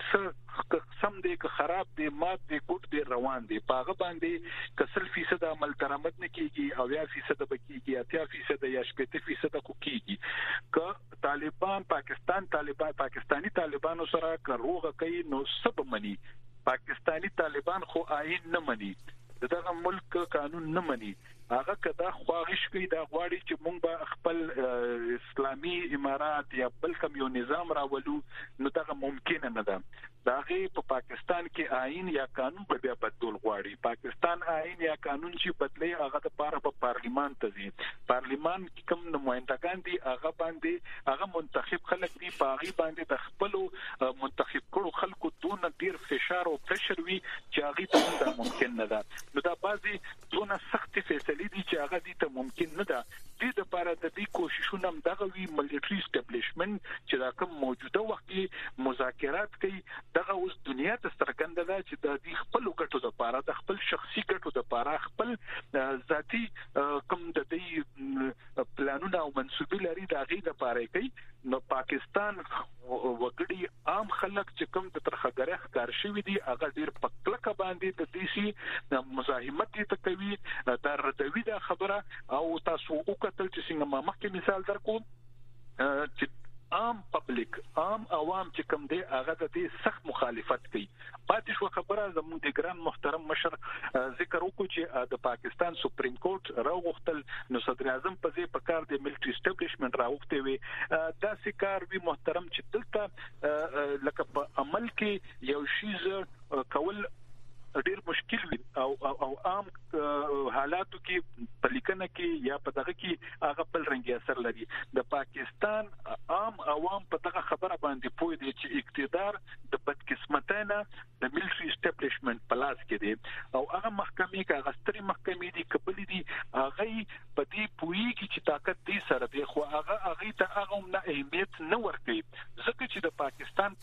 سم دی که خراب دی، مات دی، ګډ دی، روان دی. په هغه باندې که 100% عمل درآمد نه کیږي او 80% به کیږي، 80% یا 70% کو کیږي. که طالبان پاکستانی طالبانو سره کروغه کوي نو سب منی. پاکستانی طالبان خو آئین نه منی، دغه ملک قانون نه منی. هغه کدا خواهش کوي دا غواړي چې موږ به خپل اسلامي امارات یا بل کوم یو نظام راولو، نو دا ممکن نه ده. داغه په پاکستان کې آئین یا قانون په بیا بدلول غواړي. پاکستان آئین یا قانون چې بدلی هغه د پاره په پارلیمان ته ځي. پارلیمان کې کوم نمائندگان دي هغه باندې هغه منتخب خلک دي، په هغه باندې د خپل منتخب کړو خلکو دون ډیر فشار او پرشر وي چې هغه ته دا ممکن نه ده. نو دا بعضي دون سخت فیصله دي چې هغه دي ته ممکن نه ده. دې لپاره د دې کوششونه هم دغه وی ملټری اسټابلیشمنت چې دا کوم موجوده وخت کې مذاکرات کوي، دغه اوس دنیا ته سترګنده ده چې د دې خپل ګټو لپاره، د خپل شخصي ګټو لپاره، خپل ذاتی کوم د دې پلانونه او منسوبې لري د هغې لپاره کوي. نو پاکستان وګړي عام خلک چې کوم د ترخګره ښکار شوي دي هغه ډیر په کلکه باندې د دې سي مزاحمت ته کوي، دا ردوي دا خبره. او تاسو وکتل چې څنګه مخکې مثال درکو چې عام پبلک، عام عوام چې کوم دی هغه د دې سخت مخالفت کوي. پاتې شو خبره زموږ د ګران محترم مشر ذکر وکړو چې د پاکستان سپریم کورټ راوغختل، نو صدر اعظم په دې په کار د ملټری اسټابلیشمنت راوغته وي. دا سکار وی محترم چې دلته لکه په عمل کې یو شی کول ډیر مشکل وي او عام حالاتو کې په لیکنه کې یا په دغه کې هغه بل رنګي اثر لري. د پاکستان عام عوام په دغه خبره باندې پوه دي چې اقتدار د بدقسمتانه د ملټری اسټابلیشمنت په لاس کې دی او هغه محکمې کې هغه ستري محکمې دي قبلي دي، هغه په دې پوهیږي چې طاقت دې سره دی، خو هغه ته هغه نه اهمیت نه ورکوي ځکه چې د پاکستان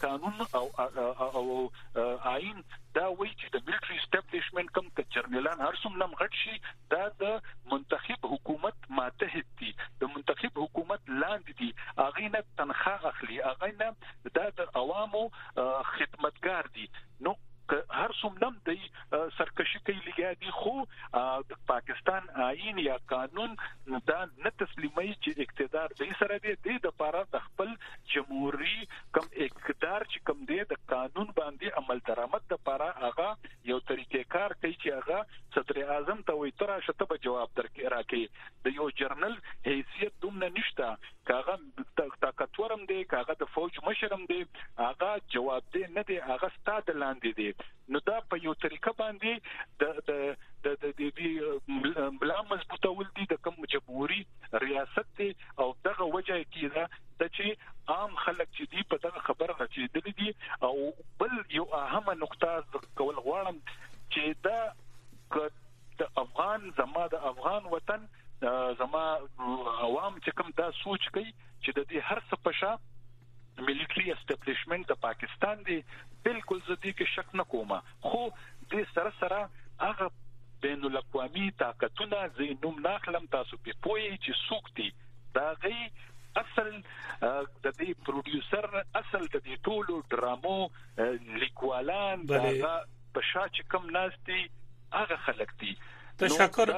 قانون او آئین دا وایي چې د ملټری اسټابلیشمنت کوم ک جرنالان هر څومره غټ شي دا د منتخب حکومت ماتحت دي، د منتخب حکومت لاندې دي، هغه نه تنخواه اخلي، هغه نه د عوامو خدمتګار دي. نو هر څومره د سرکشي کوي لګیا دي، خو د پاکستان آئین یا قانون دا نه تسلیمي چې اقتدار دې سره دی. د لپاره د خپل جمهوریت کم اقتدار چې کم دی د قانون باندې عمل درآمد لپاره هغه یو طریقې کار کوي چې هغه صدر اعظم ته وایي تر شته به جواب راکړي. د یو جرنل حیثیت دومره نشته، کاغه طاقتورم دی، کاغه د فوج مشرم دی، هغه جواب دی نه دی، هغه ستاد لاندې دی. نو دا په یو طریقه باندې د بلا مضبوطول دي د کوم جمهوریت ریاست دی او دغه وجه کې دا چې عام خلک چې دی په دغه خبره راځي دي او بل یو اهمه نقطه کول غواړم چې دا د افغان زما د افغان وطن زما عوام چې کوم دا سوچ کوي چې د دې هر څه په شا ملټری اسټابلیشمنت د پاکستان دی بالکل زدي کې شک نه کوم خو د سره هغه بین الاقوامي طاقتونه زینوم ناخلم تاسو په پوي چې سوکتي دا غي اصل د دې پروډوسر اصل د دې ټولو ډرامو لیکوالان دا په شا چې کوم ناس دي هغه خلک دي. تشکر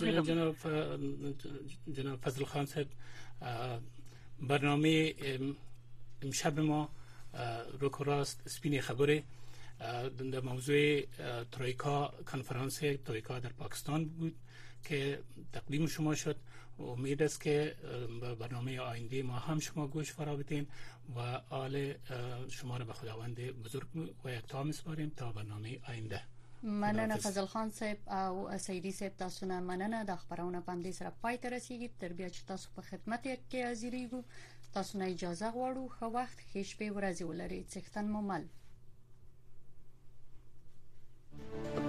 جناب فضل خان صاحب. برنامه امشب ما روک و راست سپین خبره در موضوع ترویکا کنفرانس ترویکا در پاکستان بود که تقدیم شما شد. امید است که برنامه آینده ما هم شما گوش فرا بدین و آل شما را به خداوند بزرگ و یکتا میسپاریم تا برنامه آینده. مننه فضل خان صاحب او سیدی صاحب تاسو نه مننه د خبرونه باندې سره پای ته رسیدي. تر بیا چې تاسو په خدمت کې حاضرېږو تاسو نه اجازه غواړو. خو وخت خېش به ورځي ولري څښتن مو مل.